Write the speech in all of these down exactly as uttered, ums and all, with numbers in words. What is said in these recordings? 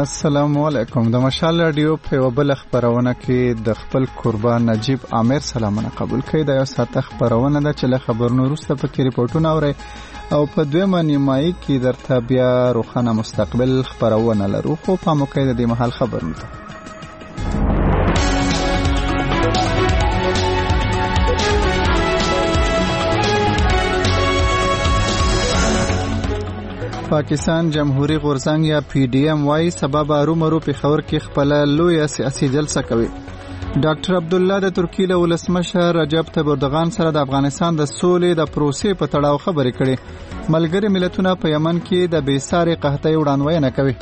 السلام علیکم. د مشال رادیو په یو بل خبرونه کې د خپل قربان نجیب عامر سلامونه قبول کړئ. د یو ساعت خبرونه ده چې له خبرونو وروسته پکې ریپورتونه اورئ او په دویمه نیمایي کې درته بیا روښانه مستقبل خبرونه لرو. خو په موقع د دې مهال خبرونه ده. پاکستان جمهوریت غورځنګ یا پی ډی ایم وايي سبب ارومرو په خبر کې خپل لوی سیاسي جلسه کوي. ډاکټر عبد الله د ترکیې له ولسمشر رجب طیب اردوغان سره د افغانستان د سولې د پروسې په تړاو خبرې کړې. ملګری ملتونه په یمن کې د بې ساري قحطۍ وړاندوینه کوي.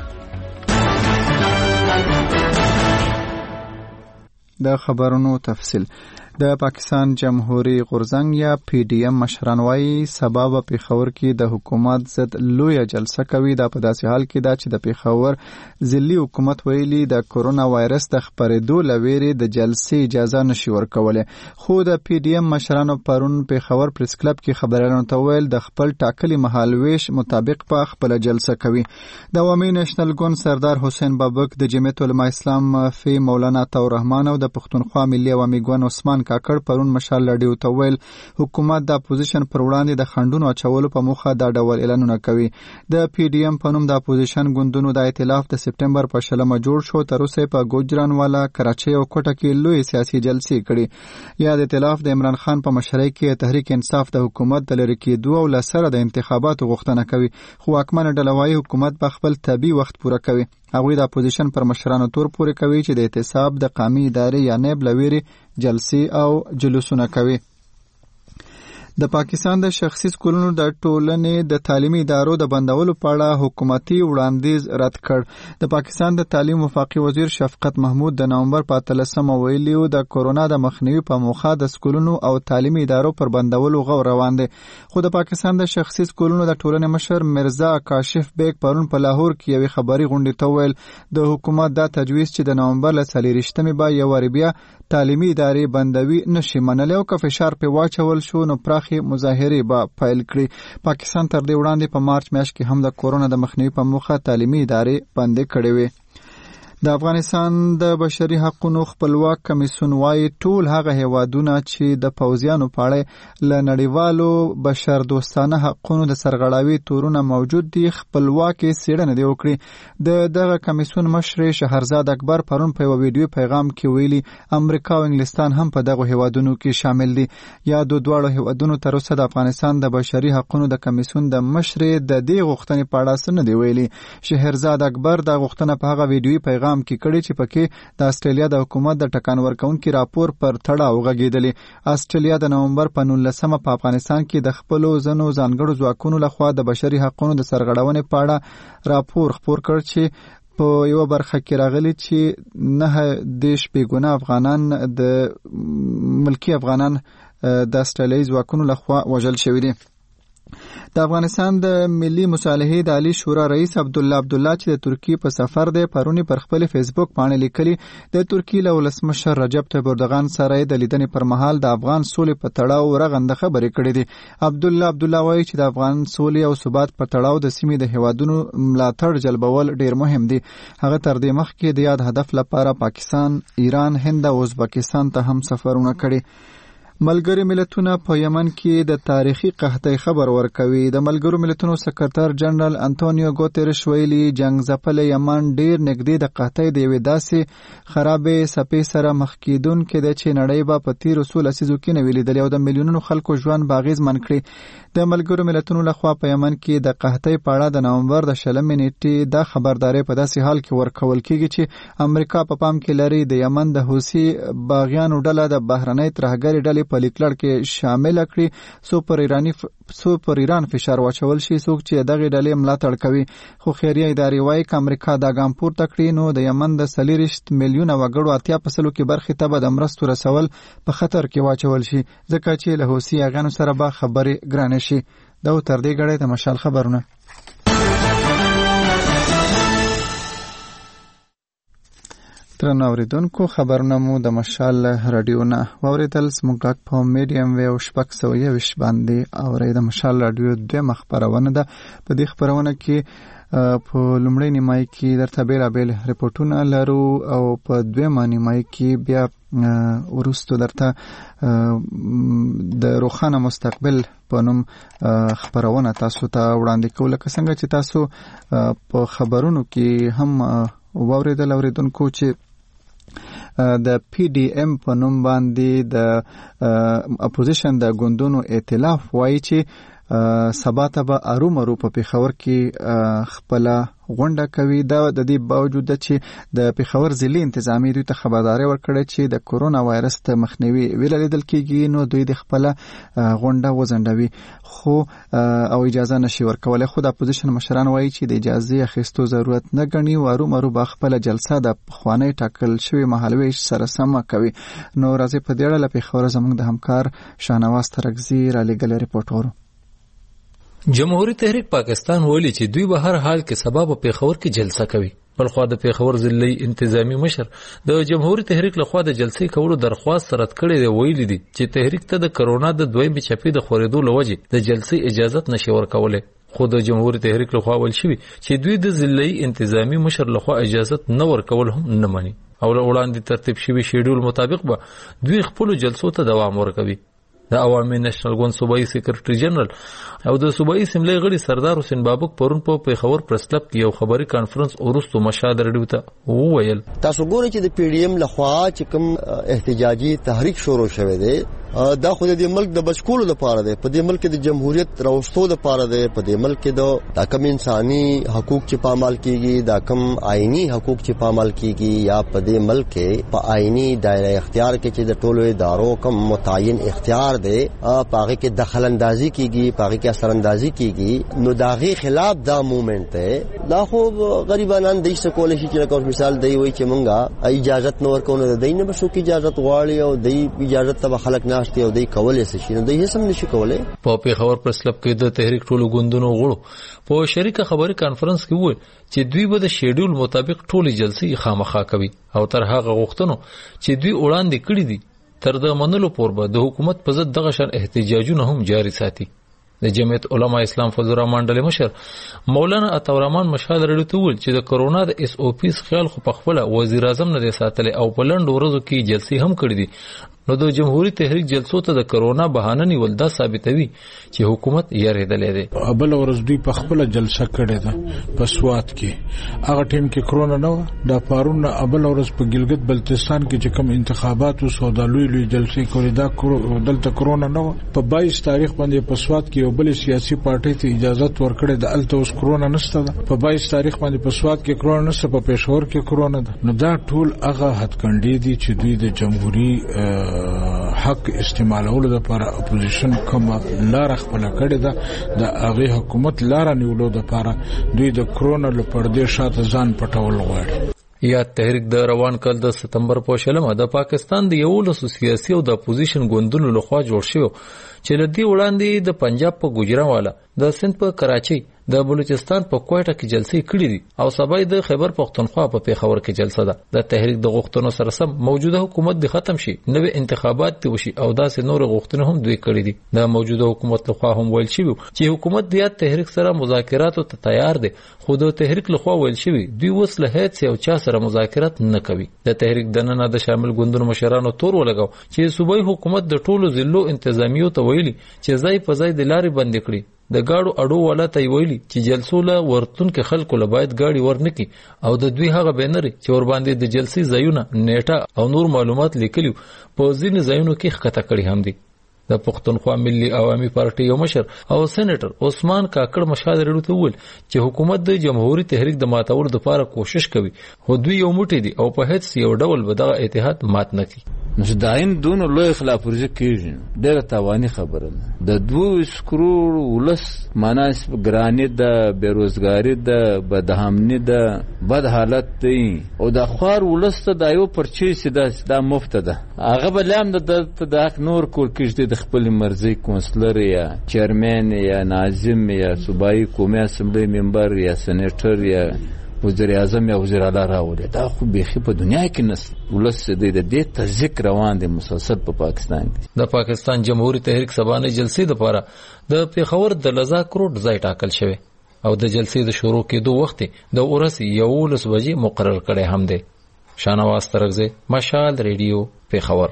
د خبرونو تفصیل. د پاکستان جمهوریت غورځنګ یا پی ډی ایم مشران وايي سبا په پېښور کې د حکومت ضد لویه جلسه کوي. دا په داسې حال کې ده چې د پېښور ضلعي حکومت ویلي د کورونا وایرس د خپرېدو له ویرې د جلسې اجازه نشي ورکولی. خو د پی ډی ایم مشرانو پرون پېښور پریس کلب کې خبریالانو ته ویل د خپل ټاکلي مهالویش مطابق په خپله جلسه کوي. د عوامي نېشنل ګوند سردار حسین بابک، د جمعیت علماء اسلام فی مولانا عطاالرحمن او د پښتونخوا ملي عوامي ګوند عثمان کاکړ پرون مشال رادیو ته ویل حکومت د اپوزیشن پر وړاندې د خنډونو اچولو په موخه دا ډول اعلانونه کوي. د پی ډی ایم په نوم د اپوزیشن ګوندونو د ائتلاف د سپټمبر په شلمه جوړ شو. تر اوسه په ګوجرانوالا، کراچۍ او کوټه کې لوی سیاسي جلسې کړي. یا د ائتلاف د عمران خان په مشرۍ کې تحریک انصاف د حکومت د لرې کېدو او له سره د انتخاباتو غوښتنه کوي. خو واکمنه ډله وايي حکومت په خپل طبیعي وخت پوره کوي. هغوی د اپوزیشن پر مشرانو تور پورې کوي چې د احتساب د قامي ادارې یا نیب له ویرې جلسې او جلوسونه کوي. د پاکستان د شخصي سکولونو د ټولنې د تعلیمي ادارو د بندولو په اړه حکومتي وړاندیز رد کړ. د پاکستان د تعلیم وفاقي وزیر شفقت محمود د نومبر په اتلسمه ویلي و د کورونا د مخنیوي په موخه د سکولونو او تعلیمي ادارو پر بندولو غور روان دی. خو د پاکستان د شخصي سکولونو د ټولنې مشر مرزا کاشف بیگ پرون په لاهور کې یوې خبري غونډې ته ویل د حکومت دا تجویز چې د نومبر له څلېرویشتمې به یو وارې بیا تعلیمي ادارې بندوي نشي منلی او که فشار پرې واچول شو نو پراخې مظاهرې به پیل کړي. پاکستان تر دې وړاندې په مارچ میاشت کې هم د کورونا د مخنیوي په موخه تعلیمي ادارې بندې کړې وې. د افغانستان د بشري حقوقو خپلواک کمیسیون وايي ټول هغه هیوادونه چې د پوځیانو په اړه له نړیوالو بشر دوستانه حقوقو د سرغړاوي تورونه موجود دي خپلواکي څېړنه دی وکړي. د دغه کمیسیون مشر شهرزاد اکبر پرون په یو ویډیو پیغام کې ویلي امریکا او انګلستان هم په دغه هیوادونو کې شامل دي. یا د دواړو هیوادونو تر اوسه د افغانستان د بشري حقوقو د کمیسیون د مشر د دې غوښتنې په اړه څه نه دی ویلي. شهرزاد اکبر د غوښتنه په هغه ویډیو پیغام کې کړي چې پکې د استرالیا د حکومت د ټکان ورکونکي راپور پر تړاو غږیدلی. استرالیا د نومبر په نولسمه په افغانستان کې د خپلو ځینو ځانګړو ځواکونو لخوا د بشري حقوقو د سرغړونې په اړه راپور خپور کړ چې په یو برخه کې راغلی چې نه دیش بیګونه افغانان د ملکی افغانان د استرالیایي ځواکونو لخوا وژل شوي دي. د افغانستان د ملي مصالحې د عالی شورا رئیس عبدالله عبدالله چې د ترکیې په سفر دی پرونی پر خپل فیسبوک باندې لیکلي د ترکیې له ولسمشر رجب طیب اردوغان سره د لیدنې پر مهال د افغان سولې په تړاو رغنده خبرې کړې دي. عبدالله عبدالله وایي چې د افغان سولې او ثبات په تړاو د سیمې د هیوادونو ملاتړ جلبول ډیر مهم دي. هغه تر دې مخکې د یاد هدف لپاره پاکستان، ایران، هند او ازبکستان ته هم سفرونه کړي. ملګری ملتونه په یمن کې د تاریخي قحطۍ خبر ورکوي. د ملګرو ملتونو سکرټر جنرال انټونیو ګوتریش ویلي جنگ ځپلی یمن ډیر نږدې د قحطۍ د یوې داسې خرابې څپې سره مخ کېدونکی دی چې نړۍ به په تېرو څو لسیزو کې نه وي لیدلی او د میلیونونو خلکو ژوند به اغېزمن کړي. د ملګرو ملتونو لخوا په یمن کې د قحطۍ په اړه د نومبر د شلمې نیټې دا خبرداری په داسې حال کې ورکول کېږي چې امریکا په پام کې لري د یمن د حوثي باغیانو ډله د بهرنۍ ترهګرې ډلې په لیکلړ کې شامل کړي سو پر ایرانی سو پر ایران فشار واچول شي څوک چې دغه ډلې ملاتړ کوي. خو خیریه ادارې وايي چې امریکا دا ګام پورته کړي نو د یمن د څلېرویشت میلیونه وګړو اتیا په سلو کې برخې ته به د مرستو رسول په خطر کې واچول شي ځکه چې له حوثي اغانو سره به خبرې ګرانې شي. دا تر دې غړې د مشال خبرونه. درنو اوریدونکو خبرونه مو د مشال رادیو نه واوریدل. زموږ غږ په میډیم ویو شپږ سوه یوویشت باندې اورئ. د مشال رادیو دویمه خپرونه ده. په دې خپرونه کې په لومړۍ نیمایي کې درته بیلابیل ریپورټونه لرو او په دویمه نیمایي کې بیا ورستو درته د روښانه مستقبل په نوم خبرونه تاسو ته وړاندې کوو، لکه څنګه چې تاسو په خبرونو کې هم واوریدل اوریدونکو چې د پی ډی ایم په نوم باندې د اپوزیشن د ګوندونو ائتلاف وایي چې سبا ته به ارومرو په پیښور کې خپل غونډه کوي. دا د دې باوجود چې د پیښور ضلعي انتظامی دوی ته خبرداري ورکړه چې د کرونا وایرس ته مخنیوي ویل لیدل کېږي، نو دوی د خپل غونډه وزندوي خو او اجازه نشي ورکولای. خو د اپوزیشن مشران وایي چې د اجازه اخیستو ضرورت نه ګڼي او ارومرو به خپل جلسه د خوانی ټاکل شوی مهالويش سره سم کوي. نو راځي په دې اړه له پیښور زموږ د همکار شاهنواز ترکزی را لګل ریپورت ورو. جمهوریت تحریک پاکستان ویلي چې دوی به هر حال کې سبا په پیښور کې جلسه کوي. بلخوا د پیښور ضلعي انتظامی مشر د جمهوریت تحریک لخوا د جلسې کولو درخواست رد کړی دی. ویلي دي چې تحریک ته د کرونا د دویمې چپې د خورېدو لوجې د جلسې اجازه نشي ورکولای. خو د جمهوریت تحریک لخوا ویل شوی چې دوی د ضلعي انتظامی مشر لخوا اجازه نه ورکول هم نه مني او وړاندې ترتیب شوی شیډول مطابق به دوی خپل جلسو ته دوام ورکوي. د عوامي نېشنل ګوند صوبایي سیکریټري جنرال او د صوبایي اسمبلی غړي سردار حسین بابک پرون په پیښور پریس کلب کې یو خبري کانفرنس ورستو مشاهده رډیو ته وویل تاسو ګورئ چې د پی ډی ایم لخوا چې کوم احتجاجي تحریک شروع شوه دی دا خو د ملک د بچکولو لپاره دی، په دې ملک د جمهوریت راوستو لپاره دی، په دې ملک د دا کم انساني حقوق چې پامال کیږي، دا کم آئینی حقوق چې پامال کیږي، یا په دې ملک په آئینی دایره اختیار کې چې د ټولو ادارو کم متعین اختیار دی پاغه کې دخل اندازي کیږي، پاغه کې اثر اندازي کیږي، نو داغي خلاف دا موومنت دی. دا خو غریبانان د څه کول شي چې لکه مثال دی وای چې مونږه اجازه نور کوو، د دینه بشو کې اجازه غواړي او د اجازه ته خلک نه او دوی کولای شي نو دوی هیڅ هم نشي کولای. په پیښور پریس کلب کې د تحریک ټولو ګوندونو غړو په شریکه خبري کانفرنس کې وویل چې دوی به د شیډول مطابق ټولې جلسې خامخا کوي او تر هغه غوښتنو چې دوی وړاندې کړي دي تر د منلو پورې به د حکومت په ضد دغه شان احتجاجونه هم جاري ساتي. د جمعیت علما اسلام فضل الرحمن ډلې مشر مولانا عطاورحمان مشهد رډیو ته ویل چې د کرونا د اس او پی خیال خو په خپل وزیر اعظم نه ساتل او په لند ورځو کې جلسې هم کړې دي. نو د جمهوریت تحریک جلسو ته د کرونا بهانه نیول دا ثابتوي چې حکومت یریدلې ده. بل ورځ دوی په خپل جلسه کړې ده په سوات کې، هغه ټیم کې کرونا نه و، دا پارون بل ورځ په ګلګت بلتستان کې چې کوم انتخابات او سودالوي لوی جلسې کړې ده دلته کرونا نه و. په باییس تاریخ باندې په سوات کې یو بل سیاسي پارټي ته اجازه ورکړې ده، الته اوس کرونا نشته ده. په باییس تاریخ باندې په سوات کې کرونا نشته، په پېښور کې کرونا ده. نو دا ټول هغه هټکندې دي چې دوی د جمهوریت حق استعمالولو لپاره اپوزیشن کوم لار خپل کړی ده، د هغه حکومت لار نیولو لپاره دوی د کرونا لپاره د شاته ځان پټول غواړي. یا تحریک د روان کال د ستمبر په شلمه د پاکستان د یولسو سیاسي او د اپوزیشن ګوندونو لخوا جوړ شوی چې لدی وړاندې د پنجاب په ګوجرانوالا، د سند په کراچۍ، د بلوچستان په کوټه کې جلسې کړې دي او سبا د خیبر پختونخوا په پیښور کې جلسه ده. د تحریک د غوښتنو سره سم موجوده حکومت د ختم شي، نوې انتخابات دی وشي او داسې نور غوښتنې هم دوی کړې دي. د موجوده حکومت لخوا هم ویل شوی چې حکومت د یاد تحریک سره مذاکراتو ته تیار دی، خو د تحریک لخوا ویل شوی دوی وس له هیڅ یو چا سره مذاکرات نه کوي. د تحریک د نن د شامل ګوندونو مشرانو تور ولګاو چې صوبایي حکومت د ټولو ضلعو انتظامیو ته ویلي چې ځای په ځای د لارې بندې کړي. د گاڑو اډو والا ته ویلي چې جلسو له ورتون کې خلکو له باید گاڑی ورنکي او د دوی هغه بینري چې ور باندې د جلسې ځایونه، نیټه او نور معلومات لیکلي په ځینې ځایونو کې ښکته کړي هم دي. د پښتونخوا ملي عوامي پارټي یو مشر او سېنیټر عثمان کاکړ مشهد رډیو ته ویل چې حکومت د جمهوریت تحریک د ماتولو لپاره کوشش کوي، خو دوی یو موټی دي او په هیڅ یو ډول به دغه اتحاد مات نه کړي. نو دا این دونو لوی خلاف ورزي کیږي، ډېره تاواني خبره ده. د دوه سکرور ولس معناس ګرانی ده، بیروزګاری ده، بدهمنی ده، بد حالت دی او د خوار ولس ته د یو پرچی سیده د مفت ده. هغه بلام د د نور کول کېږي د خپل مرزي کونسلر یا چیرمن یا ناظم یا صوبایي قومي اسمبلی ممبر یا سېنیټر یا وزیر اعظم یا وزیر اعلی راولي. دا خو بيخي په دنیا کې نس ولس د دې تذکر روان دي مسلسل په پاکستان کې. د پاکستان جمهوریت تحریک سبانه جلسې لپاره د پیښور د لزا کروټ ځای ټاکل شوی. او د جلسې د شروع کېدو وخت د اورس یولس بجې مقرر کړی هم دی. شانواز ترغزی، مشال ریډیو، پیښور.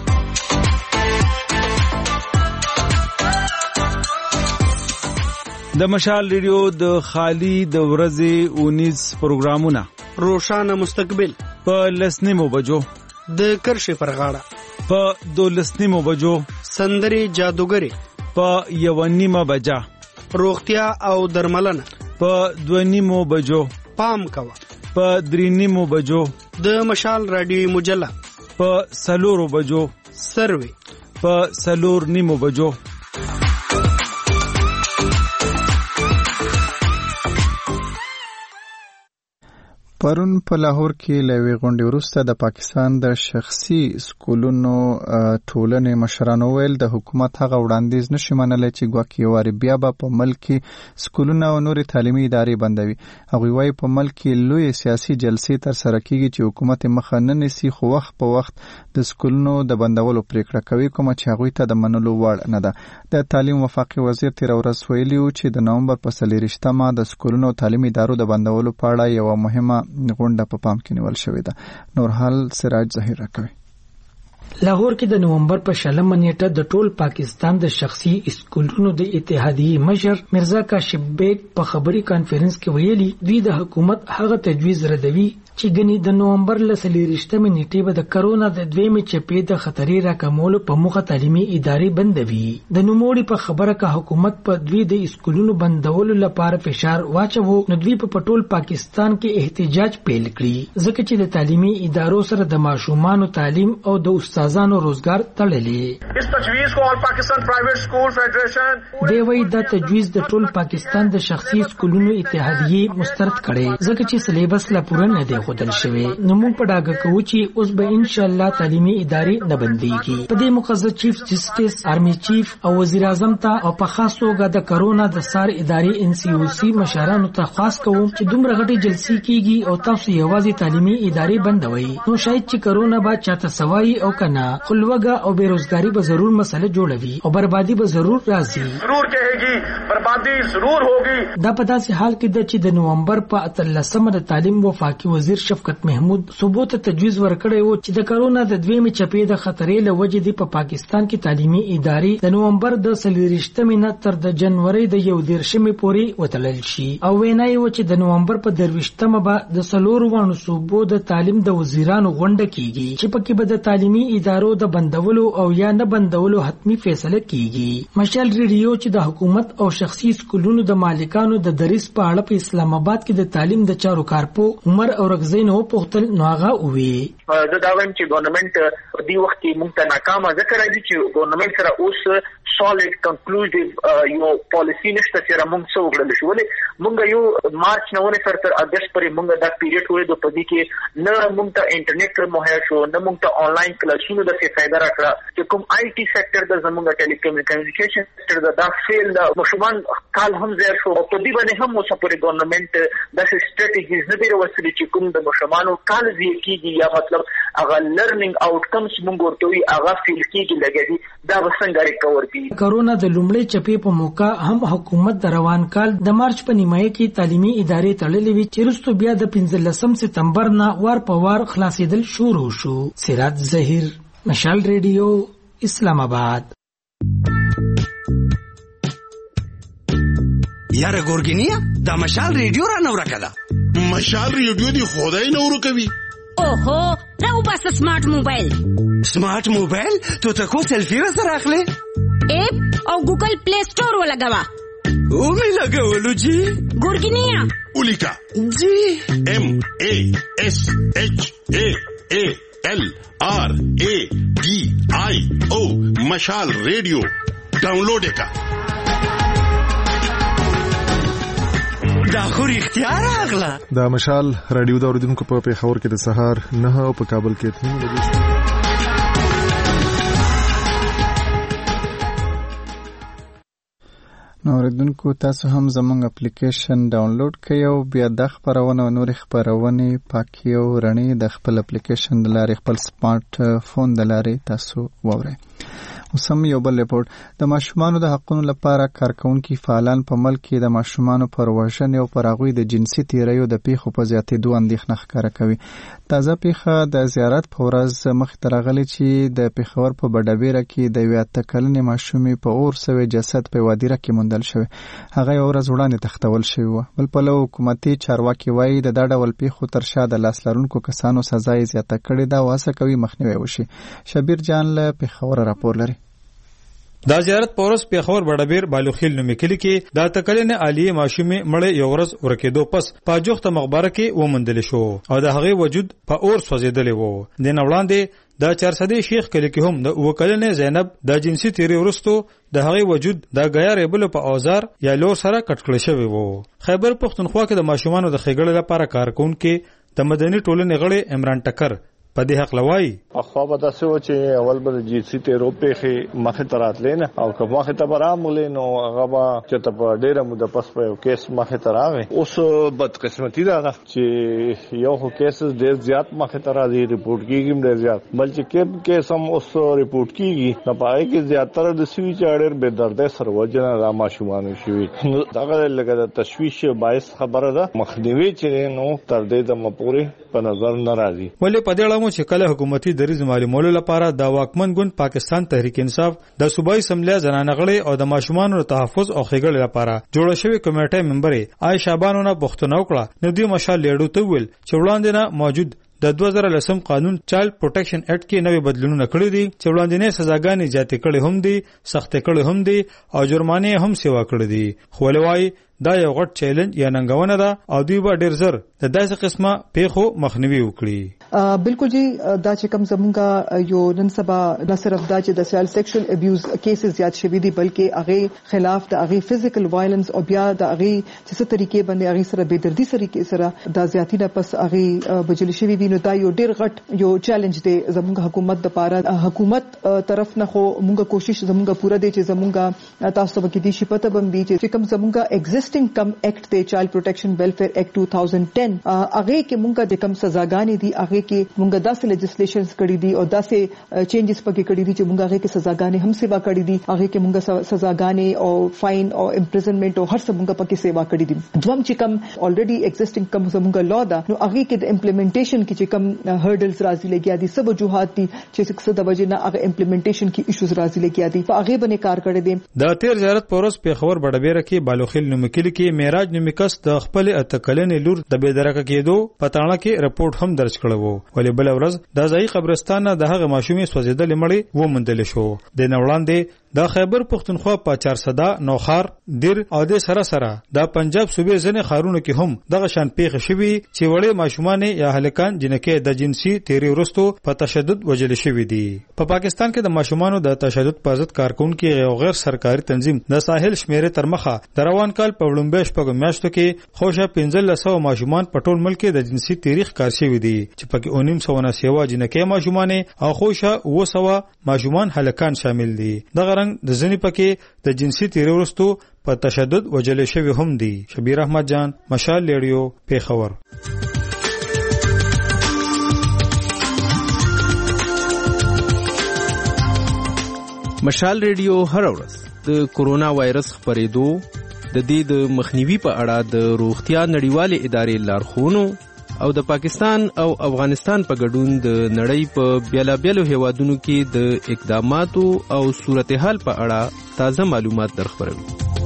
د مشال ریډیو د خالی د ورځې اونیز پروګرامونه روشانه مستقبل په لسنیمو بجو، د کرښې پر غاړه په دولسنیمو بجو، سندري جادوګری په یوانیمه بجا، روغتیا او درملنه په دونیمو بجو، پام کوه په درینیمو بجو، د مشال رادیو مجله په سلورو بجو، سروي په سلور نیمو بجو. پرون په لاهور کې لوي غونډې وروسته د پاکستان د شخصي سکولونو ټولنې مشرانو ویل د حکومت هغه وړاندیز نشي منلای چې ګواکې واري بیا به په ملک کې سکولونه او نورې تعلیمي ادارې بندوي. هغوی وايي په ملک کې لوی سیاسي جلسې تر سره کیږي چې حکومت مخه نه نیسي، خو وخت په وخت د سکولونو د بندولو پریکړه کوي، کومه چې هغوی ته د منلو وړ نه ده. د تعلیم وفاقي وزیر تیر ورځ ویلي و چې د نومبر په څلېرویشتمه د سکولونو او تعلیمي ادارو د بندولو په اړه یوه مهمه غونډه په پام کې نیول شوې ده. نور حال سراج ظاهر راکوي. لاهور کې د نومبر په شلمه نیټه د ټول پاکستان د شخصي اسکولونو د اتحادیې مشر مرزا کاشف بیگ په خبري کانفرنس کې ویلي دوی د حکومت هغه تجویز ردوي چې ګني د نومبر ل څلېرویشتمې نیټې به د کرونا د دویمې چپې د خطرې راکمولو په موخه تعلیمي ادارې بندوي. د نوموړي په خبره که حکومت په دوی د اسکولونو بندولو لپاره فشار واچوي نو دوی په ټول پاکستان کې احتجاج پیل کړي، ځکه چې د تعلیمي ادارو سره د ماشومانو تعلیم او د استادانو روزګار تړلې. اس تجویز کو آل پاکستان پرایویټ سکول فیډریشن دی وایي دا تجویز د ټول پاکستان د شخصي سکولونو اتحادیې مسترد کړي، ځکه چې سلیبس لا پوره نه دی خودل شوی. نو موږ په ډاګه کوو چې اوس به ان شاء الله تعلیمي ادارې نه بنديږي. په دې مقصد چیف جسټس، آرمي چیف او وزیر اعظم ته او په خاص توګه د کرونا د سار ادارې ان سی او سی مشرانو ته خاص کوم چې دومره غټي جلسې کیږي او تاسو یوازې تعلیمي ادارې بندوي نو شاید چې کرونا با چاته سوای او کنه خلوګه او بیروزګاری به ضرور مسله جوړوي او بربادي به ضرور راځي، ضرور کېږي، بربادي ضرور ہوگی. دا په داسې حال کې د چې د نومبر په اتلسمه د تعلیم وفاقي وزیر شفقت محمود صوبو ته تجویز ورکړی و چې د کرونا د دویمې چپې د خطرې له وجې دی په پاکستان کې تعلیمي ادارې د نومبر د څلېرویشتمې نه تر د جنوري د یو دېرشمې پورې وتړل شي. او وینا یې و چې د نومبر په درویشتمه به د څلورو واړو صوبو د تعلیم د وزیرانو غونډه کیږي چې پکې به د تعلیمي ادارو د بندولو او یا نه بندولو حتمی فیصله کیږي. مشال ریډیو چې د حکومت او شخصي سکولونو د مالکانو د دریس په اړه په اسلام آباد کې د تعلیم د چارو کارپو عمر اورغزی نو پختل نو هغه وی زه دا وایم چې ګورنمنت په دې وخت کې موږ ته ناکامه ذکر راځي چې ګورنمنت سره اوس solid conclusive یو پالیسی نشته چې موږ څه وکړل شو. ولې موږ یو مارچ نه ونه تر اگست پورې موږ دا پیریډ وې د پدې کې نه موږ ته انټرنیټ مهیا شو، نه موږ ته آنلاین کلاسونو د څه فائدہ راکړه چې کوم آی ټي سېکټر د زموږ ټیلیکمیونیکیشن سېکټر دا فیل د مشومان کال هم زیات شو. په دې باندې هم اوس پورې ګورنمنت د سټریټیجیز نه دی وسلې چې کوم د مشومانو کال زی کیږي یا مطلب هغه لرنینګ آوټکمز موږ ورته وي هغه فیل کیږي لګیږي دا وسنګ ریکور کی. کرونا د لومړۍ چپې په موقع هم حکومت د روان کال د مارچ په نیمایي کې تعلیمي ادارې تړلې وي چې وروسته بیا د پنځلسم سپتمبر نه وار په وار خلاصېدل شروع شو. سراج ظاهر، مشال ریډیو، اسلام آباد. یاره ګورګینیا دا مشال ریډیو را نو راکړه. مشال ریډیو دی خدای نو ورکوي. اوهو راو بس سمارټ موبایل. سمارټ موبایل تو ته کو سیلفي را سره اخلي اپ او ګوګل پلی سٹور ولګوا. او می لګولو جی ګورګینیا اولیکا جی ام ا اس اچ ا ا ال آر ا ڈی آئی او مشال ریڈیو ډاونلوډ کا. دا خو اختیار اغلا. دا مشال رادیو د اوریدونکو په پیښور کې د سهار نه او په کابل کې اته بجې. نو اوریدونکو تاسو هم زموږ اپلیکیشن ډاونلوډ کړئ او بیا د خبرونه او نور خبرونه پاکي او رڼې د خپل اپلیکیشن د لارې خپل سمارټ فون د لارې تاسو واورئ. وسم یو بل ریپورت د ماشومانو د حقونو لپاره کارکونکي فعالان په ملک کې د ماشومانو پر وژنې او پر هغوی د جنسي تیریو د پیښو په زیاتېدو اندېښنه ښکاره کوي. تازه پیښه د زیارت په ورځ مخې ته راغلې چې د پېښور په بډابیره کې د یوې اته کلنې ماشومې په اور سوی جسد په یوه دیره کې موندل شوی. هغه یوه ورځ وړاندې تښتول شوی وه. بل پلو حکومتي چارواکي وایي د دا ډول پیښو تر شا د لاس لرونکو کسانو سزا یې زیاته کړې ده او هڅه کوي مخنیوی وشي. شبیر جان له پېښوره راپور لري. دا زیارت پورس پیښور بډابیر بالوخیل نومې کلی کې د تکلنې عالیه ماشومې مړې یو ورځ ورکېدو پس په جوخته مقبره کې وموندل شو او د هغې وجود په اور سوځېدلی و. د نه وړاندې د چارسدې شیخ کلی کې هم د اووه کلنې زینب د جنسي تیرې وروستو د هغې وجود د ګیا ریبلو په اوزار یا لور سره کټ کړی شوی و. خیبر پښتونخوا کې د ماشومانو د ښېګړې لپاره کارکوونکي د مدني ټولنې غړی عمران ټکر په دې حق لوي اخوا به تاسو چې اول به جنسي تیرو پیښې مخه تراتلې نه او که مخه ته برامولې نو هغه به چې ته په ډیره موده پس په یو کیس مخه تراوي. اوس بدقسمتي دا چې یو خو کیس ډیر زیات مخه ترازي ریپورت کیږي ډیر زیات بل چې کېب کیس هم اوس ریپورت کیږي نه پای کې زیاتره د سوي چاړر به درد سر وجنه را ماشومان شوي. دا لکه د تشویش باعث خبره ده مخنیوي چې نو تر دې د مپوري په نظر ناراضي. ولې په دې چې کله حکومتي دریځ معلومولو لپاره د واکمن ګوند پاکستان تحریک انصاف د صوبایي اسمبلی زنانه غړي او د ماشومانو تحفظ او ښېګړې لپاره جوړه شوې کمیټه ممبرې آی شابانونه پوښتنه وکړه نو دوی مشال لیډو ته ویل چې وړاندې نه موجود د دوه زره لسم قانون چایلډ پروټیکشن اکټ کې نوې بدلونونه کړي دي چې وړاندې سزاګانې زیاتې کړي هم دي سختې کړي هم دي او جرمانې هم سیوا کړي دي. خو ولوي دا یو غټ چیلنج یا ننګونه ده او دوی به ډیر زر د داسې قسمه پیښو مخنیوي وکړي. بالکل جی دا چې کوم زمونږه یو نن سبا نه صرف دا چې د چایلډ سیکشوال ابیوز کیسز زیات شوي دي بلکې هغه خلاف د هغه فزیکل وایلنس او بیا د هغه چې څه طریقې باندې هغه سره بېدردي طریقې سره د زیاتی نه پس هغه بجلی شوي دي. نو دا یو ډیر غټ یو چیلنج دی زمونږ حکومت د پاره. حکومت طرف نه خو مونږه کوشش زمونږه پوره دی چې زمونږه تاسو به کې دي شي پته بم دي چې کوم زمونږه ایگزیسټینګ کم ایکټ دی چایلډ پروټیکشن ویلفیر ایکټ ټو تھاؤزنڈ ټین هغه کې مونږه د کم سزاګانې دي هغه کې مونږه داسې لیجسلیشنز کړي دي او داسې چینجز پکې کړي دي چې مونږه هغه کې سزاګانې هم سیوا کړي دي هغه کې مونږه سزاګانې او فاین او امپریزنمنت او هر څه مونږه پکې سیوا کړي دي. دوم چې کم الریډي ایگزیسټینګ کم زمونږه لا ده نو هغه کې د امپلیمنټیشن کې چې کم هرډلز راځي لګیا دي سب وجوهات دي چې څه د وجې نه هغه امپلیمنټیشن کې ایشوز راځي لګیا دي په هغه باندې کار کړي دي. د تیر زیارت پورس پیښور بډابیره کې بالوخیل نومکلی کې معراج نومیکس د خپل اتکلنې لور د بېدرکه کېدو په تاڼه کې رپورټ هم درج کړی وو. ولې بل ورځ د ځای قبرستان د هغه ماشومې سوځېدلې مړې وموندل شو. د نه وړاندې د خیبر پښتونخوا په چارسده نوخار دیر او د سره سره د پنجاب صوبې ځنې ښارونو کې هم دغه شان پیښې شوي چې وړې ماشومان یا هلکان جنکې د جنسي تیری وروستو په تشدد وژل شوي دي. په پاکستان کې د ماشومانو د تشدد په ضد کارکونکي یو غیر سرکاري تنظیم د ساحل شمیرې تر مخه د روان کال په وړاندې شپږ میاشتو کې خوشا پنځلس سوه ماشومان په ټول ملک کې د جنسي تاریخ کار شوي دي چې پکې اونیم سوه نه سیوا جنکې ماشومان او خوشا اوه سوه ماشومان هلکان شامل دي. دغه رنګ د ځینې پکې د جنسي تیری وروستو په تشدد وژل شوي هم دي. شبیر احمد جان مشال لیډیو پیښور. مشال ریډیو هر ورځ د کورونا وایرس خپرېدو د دې د مخنیوي په اړه د روغتیا نړیوالې ادارې لارښوونو او د پاکستان او افغانستان په ګډون د نړۍ په بیلابیلو هیوادونو کې د اقداماتو او صورتحال په اړه تازه معلومات درخبروي.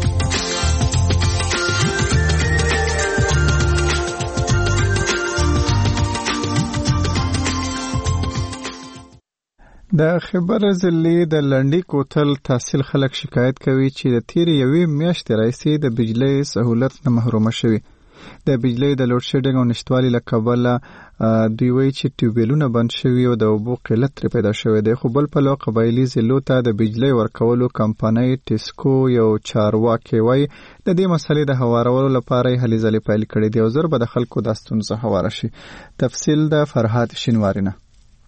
د خیبر ضلع د لنډي کوتل تحصیل خلک شکایت کوي چې د تیرې یوې میاشتې راهیسې د بجلۍ سهولت نه محرومه شوي. د بجلۍ د لوډ شیډینګ او نشتوالي له کبله دوی وایي چې ټیوبویلونه بند شوي او د اوبو قلت ترې پیدا شوی دی. خو بل پلو قبایلي ضلعو ته د بجلۍ ورکولو کمپنۍ ټیسکو یو چارواکی وایي د دې مسلې د هوارولو لپاره یې هلې ځلې پیل کړي دي او زر به د خلکو دا ستونزه هواره شي. تفصیل د فرهاد شینواري نه.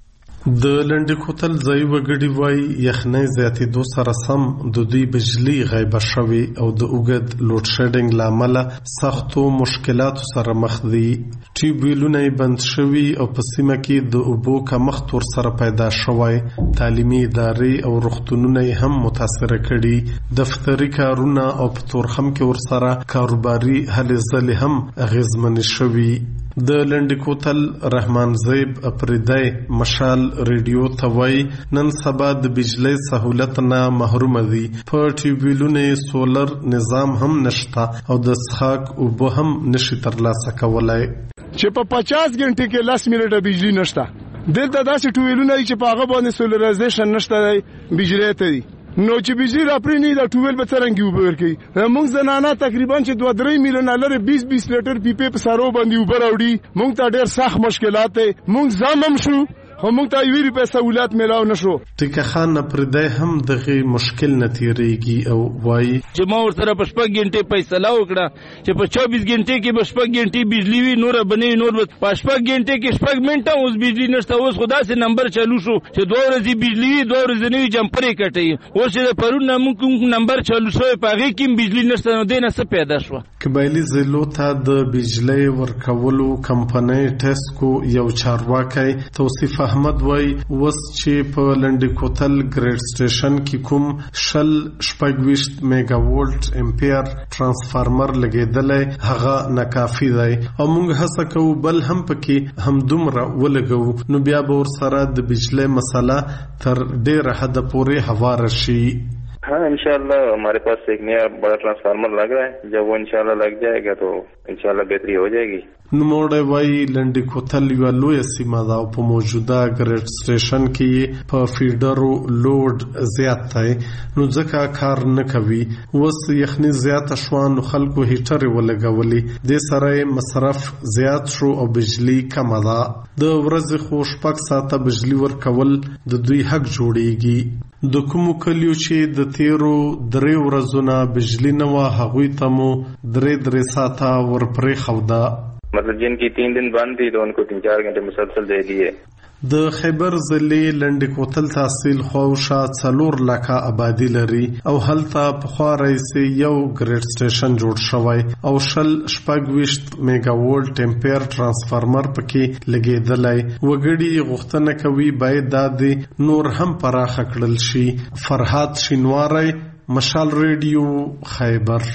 د لنډې کوتل ځای وګړي وایي یخنۍ زیاتېدو سره سم د دوی بجلي غیبه شوې او د اوږد لوډ شیډینګ له امله سختو مشکلاتو سره مخ دي. ټیوبویلونه یې بند شوي او په سیمه کې د اوبو کمښت ورسره پیدا شوی. تعلیمي ادارې او روغتونونه یې هم متاثره کړي. دفتري کارونه او په تورخم کې ورسره کاروباري هلې ځلې هم اغېزمنې شوي. د لنډې کوتل رحمان زیب اپریدی مشال ریډیو ته وایي نن سبا د بجلی سهولت نه محروم دي. په ټیوبویلونو سولر نظام هم نشته او د څښاک اوبه هم نشي ترلاسه کولای. چې په پچاس غنټې کې لس منټه بجلی نشته. دلته داسې ټیوبویلونه چې په هغه باندې سولرایزیشن نشته دی بجلی ته دي. نو چې بجلی راپرې نه دا ټیوبویل به څرنګه اوبه ورکوي. موږ زنانه تقریبا چې دوه درې میلیونه لري بیس بیس لیټر پیپې په سارو باندې اوبه راوړي. موږ ته ډېر سخت مشکلات دي. موږ زامم شو خو موږ ته یوې روپۍ سهولت میلاو نشو. ټیکه خان اپریدی هم دغه مشکل نه تېرېږي او وایي چې ما ورسره په شپږ غنټې فیصله وکړه چې په چوبیس غنټې کې به شپږ غنټې بجلی وي نور به نه وي. نور په شپږ غنټې کې شپږ منټه اوس بجلی نشته. اوس خو داسې نمبر چالو شو چې دوه ورځې بجلی وي دوه ورځې نه وي جمپرې کټوي. اوس چې د پرون نه موږ نمبر چالو شوی په هغې کې هم بجلی نشته. نو دې نه څه پیدا شوه. قبایلي ضلعو ته د بجلی ورکولو کمپنۍ ټیسکو یو چارواکی توصیف احمد وایي اوس چې په لنډې کوتل ګریډ سټیشن کې کوم شل شپږ ویشت میگا وولټ امپیر ټرانسفارمر لګېدلی هغه ناکافي دی او موږ هڅه کوو بل هم پکې همدومره ولګوو نو بیا به ورسره د بجلی مسله تر ډېره حده پورې هواره شي. हाँ इंशाल्लाह हमारे पास एक नया बड़ा ट्रांसफार्मर लग रहा है. जब वो इंशाल्लाह लग जाएगा तो इंशाल्लाह बेहतरी हो जाएगी. نوموړی وایي لنډې کوتل یوه لویه سیمه ده او په موجوده ګریډ سټیشن کې په فیډرو لوډ زیات دی نو ځکه کار نه کوي. اوس یخني زیاته شوه نو خلکو هیټرې ولګولې. دې سره یې مصرف زیات شو او بجلی کمه ده. د ورځې خو شپږ ساعته بجلی ورکول د دوی حق جوړیږي. د کومو کلیو چې د تیرو درې ورځو نه بجلی نه وه هغوی ته مو درې درې ساعته ورپرېښوده. मतलब जिनकी तीन दिन बंद थी तो उनको तीन चार घंटे मुसलसल दे दिए. د خیبر ضلع لنډې کوتل تحصیل خواوشا څلور لکه آبادي لري او هلته پخوا راهیسې یو ګریډ سټیشن جوړ شوی او شل شپږ ویشت میگا وولټ امپیر ټرانسفارمر پکې لګېدلی. وګړي غوښتنه کوي باید دا د نور هم پراخه کړل شي. فرهاد شینواری مشال ریډیو خیبر.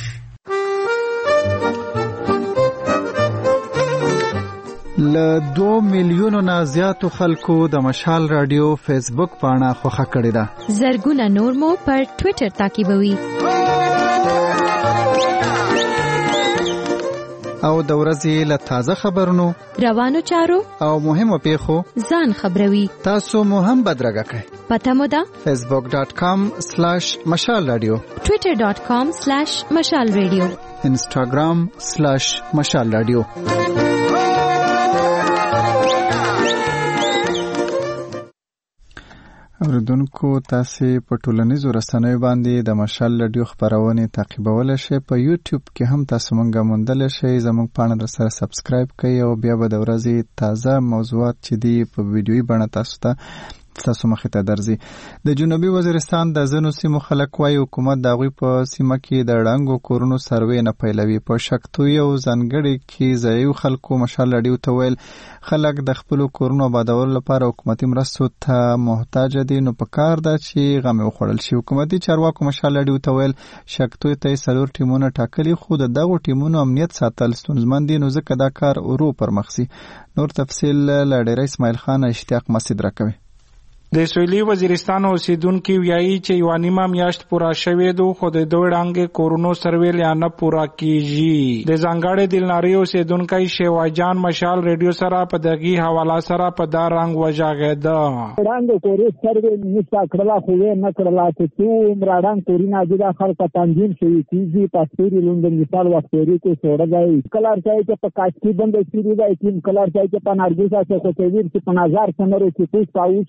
له دو میلیونو نه زیاتو خلکو د مشال رادیو فیسبوک پاڼه خوښه کړې ده. زرګونه نور مو پر ټوئیټر تعقیبوي. او د ورځې له تازه خبرونو روانو چارو او مهمو پیښو ځان خبروي. تاسو مو هم بدرګه کړئ. پته مو ده فیسبوک ډاٹ کام سلیش مشال رادیو، ټوئیټر ډاٹ کام سلیش مشال رادیو، انسټاګرام سلیش مشال رادیو. اوریدونکو تاسو په ټولنیزو رسنیو باندې د مشال رادیو خبرونه تعقیبولای شئ. په یوټیوب کې هم تاسو مونږه موندل شئ. زموږ پاڼه در سره سبسکرایب کړئ او بیا به د ورځې تازه موضوعات چې دی په ویډیويي بڼه تاسو ته تاسو مخې ته درځي. د جنوبي وزیرستان د ځینو سیمو خلک وايي حکومت د هغوی په سیمه کې د ړنګو کورونو سروې نه پیلوي. په شکتوي او ځانګړي کې ځایي خلکو مشال رادیو ته ویل خلک د خپلو کورونو آبادولو لپاره حکومتي مرستو ته محتاج دي نو په کار ده چې غم وخوړل شي. حکومتي چارواکو مشال رادیو ته ویل شکتوي ته څلور ټیمونه ټاکلي خو د دغو ټیمونو امنیت ساتل ستونزمن دي نو ځکه دا کار ورو پرمخ ځي. نور تفصیل له ډېری اسماعیل خان اشتیاق مسجد راکوي. د سویلي وزیرستان اوسیدونکو ویایي چې یو نیمه میاشت پوره شوې ده خو د دوی ړنګ کورونو سرویل یا نه پوره کیږي. د ځانګړي دلناري اوسیدونکو شیوا جان مشال ریډیو سره په دغه حواله سره په دا رنګ وژاغېده. ړنګ کورې سرویل نشته کړلا خو نه کړلا چې څومره ړنګ کورونه د خلکو تنظیم شوي کیږي. پاستوري لوند مثال وختوري کې سوړګای کلر ځای چې په کاشتي باندې سړي ځای کې کلر ځای چې په نارګوسا کې کوتویر چې په نظر سمره کې پوس پاو چې پاسنه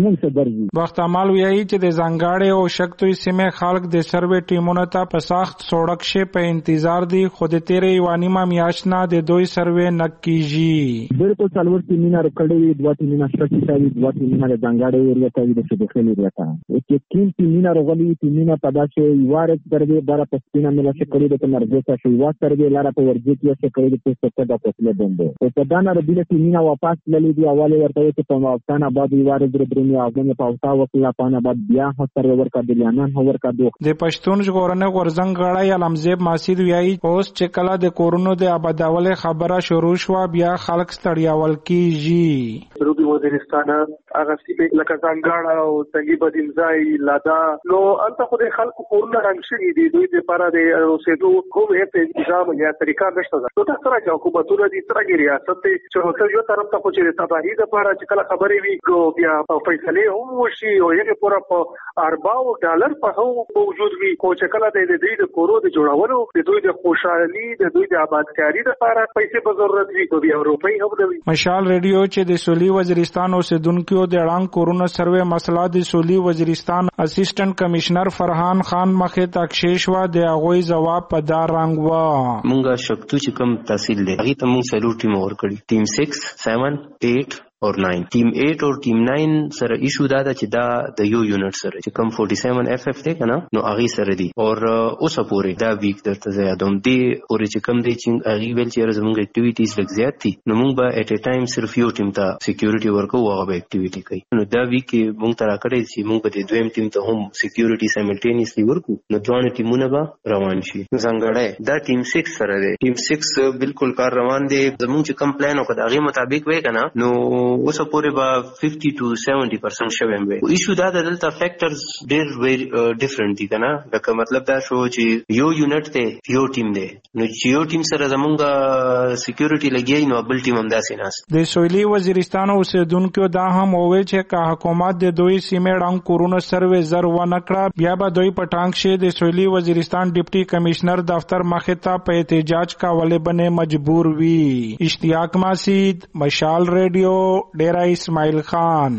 موږ څه درځي. بختامال ویایي چې د ځانګړې او شکتوي سیمې خلک د سروې ټیمونو ته په سخت سړک شي په انتظار دي، خو د تیرې یوه نیمه میاشت نه د دوی سروې نه کیږي. بالکل څلور ټیمونه راکړي وي، دوه ټیمونه شکي ته وي، دوه ټیمونه د ځانګړې ایریا ته وي، د شبخیل ایریا ته. چې کوم ټیمونه راغلي ټیمونه په داسې یوه ورځ سروې باره په سپینه مله چې کړي د مرګ ته شي یوه سروې لاره په ورځ کې چې کړي د څه د فاصله بنده. او په دا نه ربیله ټیمونه واپس للی دی اواله ورته چې په افغان آباد یوه ورځ درې افغان په اوتا وکړه په آباد بیا سروې ورکړه د لیانان هو ورکړه. د پښتون ژغورنې غورځنګ غړی علمزیب ماسید ویایي اوس چې کله د کورونو د آبادولې خبره شروع شوه بیا خلک ستړیاول کیږي. جنوبي وزیرستان هغه سیمې لکه ځانګړه او تنګي بدیمځای لادا نو انته خو د خلکو کورونه رنګ شوي دي، دوی لپاره د اوسېدو کوم هیڅ انتظام یا طریقه نشته ده. نو تاسو راځي حکومتونه دي څنګه ریاست ته چې هوته یو طرف ته خو چې تباہي د لپاره چې کله خبرې وي بیا فیصله هم وشي او یې پورا په ارباو ډالر په هو موجود وي خو چې کله د دې د کورو د جوړولو د دوی د خوشحالي د دوی د آبادکاري لپاره پیسې په ضرورت وي نو بیا روپۍ هم نه وي. مشال ریډیو چې د سولي وزیرستان اوسیدونکو د اړوند کورونو سروې مسله د سولي وزیرستان اسسټنټ کمشنر فرحان خان مخې ته کښېښوه، د هغوی ځواب په دا رنګ و. مونږه شکتو چې کوم تحصیل دی هغې ته مونږ څلور ټیم ورکړي، ټیم سکس سیون ایټ اور نائن. ټیم ایټ اور ټیم نائن سره ایشو دا ده چې دا د یو یونټ سره چې کم فورټي سیون اف اف دی کنه نو هغه سره دی او اوسه پورې دا ویک درته زیاتوم دی پورې چې کم دی چې هغه ویل چې زموږ اکټیویټیز لږ زیات دي نو موږ به اټ ا ټایم صرف یو ټیم ته سکیورټي ورکو هغه به اکټیویټي کوي. نو دا ویک کې موږ تر کړی چې موږ به د دویم ټیم ته هم سکیورټي سایملټینیسلی ورکو نو دوه ټیمونه به روان شي. څنګه دا ټیم سکس سره دی، ټیم سکس بالکل کار روان دی زموږ چې کم پلان وکړ هغه مطابق وای کنه نو اوسه پورې به fifty to seventy percent شوی وي. ایشو دا د دلته فیکټرز ډېر ویری ډیفرنٹ دي کنه، لکه مطلب دا شو چې یو یونټ ته یو ټیم دی نو چې یو ټیم سره زمونږ سکیورټي لګي نو بل ټیم هم داسې ناس. د سویلي وزیرستان اوسیدونکو دا هم وویل چې که حکومت د دوی سیمې ړنګ کورونو سروې زر ونه کړه بیا به دوی په ټانک شي د سویلي وزیرستان ډیپټي کمشنر دفتر مخې ته په احتجاج کولو باندې مجبور وي. اشتیاق ماسید، مشال ریډیو، ډیرا اسماعیل خان.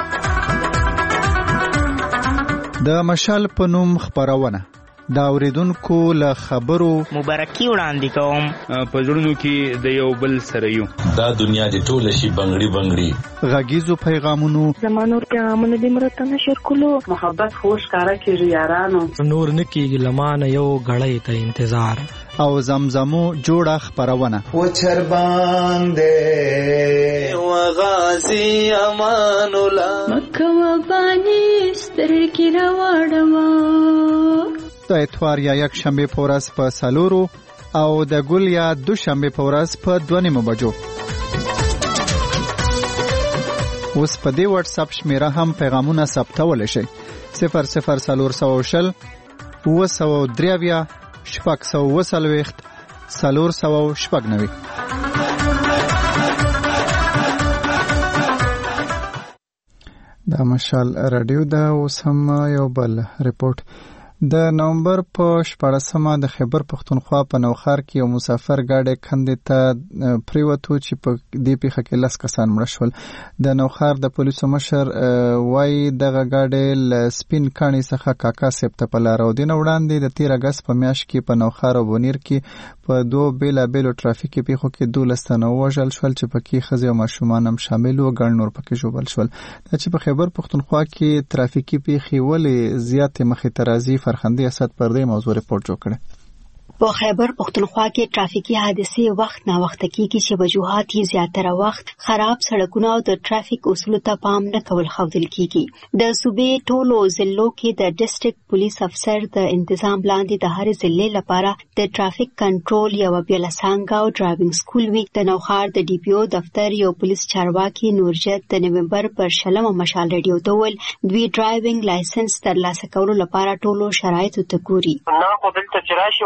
د مشال په نوم خبرونه دا اوریدونکو له خبرو مبارکي وړاندې کوم په ژوندو کې د یو بل سره یو دا دنیا د ټول شي بنگړي بنگړي غږیزو پیغامونو زمانور پیغامونه د مرته نشر کولو محبت خوش کارا کیږي یارانو نور نکیږي لمانه یو غړې ته انتظار او زمزمو جوړه خبرونه و چرباندې و غازی امان الله مکه و بانی سترګې راوړما د اتوار یا یک شنبه په ورځ په سالورو او د ګل یا دو شنبه په ورځ په دوه نیمو بجو. اوس په دې واتس اپ شمیره هم پیغامونه ثبتول شي صفر صفر سالور سو شل و سو دریویا شپږ سو وسلويخت سالور سو شپږ نوي. دا مشال رادیو دا اوس هم یو بل ریپورت. د نومبر په شپاړسمه د خیبر پښتونخوا په نوخار کې یو مسافر ګاډی کندې ته پریوتو چې په دې پیښه کې لس کسان مړه شول. د نوخار د پولیسو مشر وایي دغه ګاډی له سپین کاڼي څخه کاکا صاحب ته په لار اودینه وړاندې د تیر اګست په میاشت کې په نوخار او بونیر کې په دوه بیلابیلو ترافیکي پیښو کې دولس تنه وژل شول چې پکې ښځې او ماشومان هم شامل وو، ګڼ نور پکې ژوبل شول. دا چې په خیبر پښتونخوا کې ترافیکي پیښې ولې زیاتې مخې ته راځي فرخندی اسد پر دې موضوع ریپورت جوړ کړي. په خیبر پښتونخوا کې ټرافیکي حادثې وخت نا وخت کېږي چې وجوهات یې زیاتره وخت خراب سړکونه او د ټرافیک اصولو ته پام نه کول ښودل کېږي. د صوبې ټولو ضلعو کې د ډسټرکټ پولیس افسر د انتظام لاندې د هرې ضلع لپاره د ټرافیک کنټرول یوه بیله څانګه او ډرایوینګ سکول وي. د نوخار د ډي پی او دفتر یو پولیس چارواکي نورجت د نومبر پر شلمه مشال ریډیو ته وویل دوی ډرایوینګ لایسنس ترلاسه کولو لپاره ټولو شرایطو ته ګوري. نه خو دلته چې راشي او ټرینونه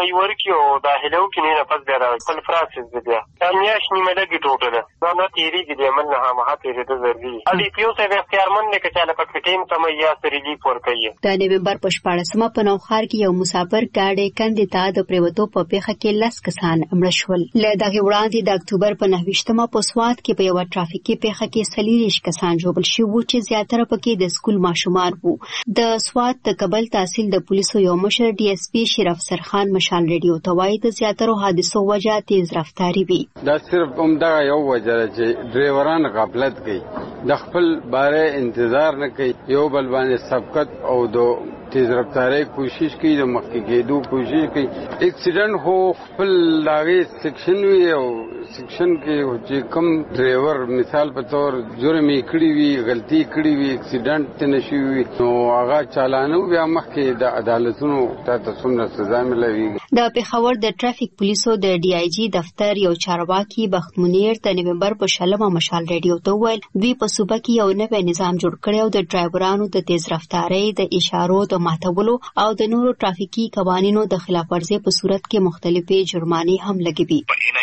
یې ورکړي او داخله وکړي نه پس بیا را خپل پروسس دی بیا دا میاشت نیمه لږې ټوټه ده دا نه تېرېږي د عمل نه خامخا تېرېده ضروري دي ډي پي او صاحب اختیارمند دی که چاله پکې ټیم ته یا څه ریلیف ورکوي. د نومبر په شپاړسمه په نوښار کې یو مسافر ګاډی کندې ته د پریوتو په پیښه کې لس کسان مړه شول. له دغې وړاندې د اکتوبر په نهه ویشتمه په سوات کې په یوه ټرافیکي پیښه کې څلېرویشت کسان ژوبل شوي وو چې زیاتره پکې د سکول ماشومان وو. د سوات د کابل تحصیل د پولیسو یو مشر ډي اس پي شیر افسر خان مشال ریډیو ته وایي د زیاترو حادثو وجه تیز رفتاري وي. دا صرف همدغه یو وجه ده چې ډریوران غفلت کوي د خپل باره انتظار نه کوي یو بل باندې سبقت او دو تیز رفتاری کوشش کوي د مخکې کېدو کوشش کوي. اکسیډنټ هو خپل لاغې سیکشن وي او سیکشن کې چې کوم ډرایور مثال په تور جرم یې کړی وي غلطي کړی وي اکسیډنټ ته نشي وي نو هغه چالانو بیا مخکې د عدالتونو ته څومره سزا ملوي. د پېښور د ټرافیک پولیسو د ډي آی جي دفتر یو چارواکي بخت منیر د نومبر په شلمه مشال ریډیو ته وویل دوی په صوبه کې یو نوی نظام جوړ کړی او د ډرایورانو د تیز رفتارۍ د اشارو د ماتولو او د نورو ټرافیکي قوانینو د خلاف ورزۍ په صورت کې مختلفې جرمانې هم لګوي.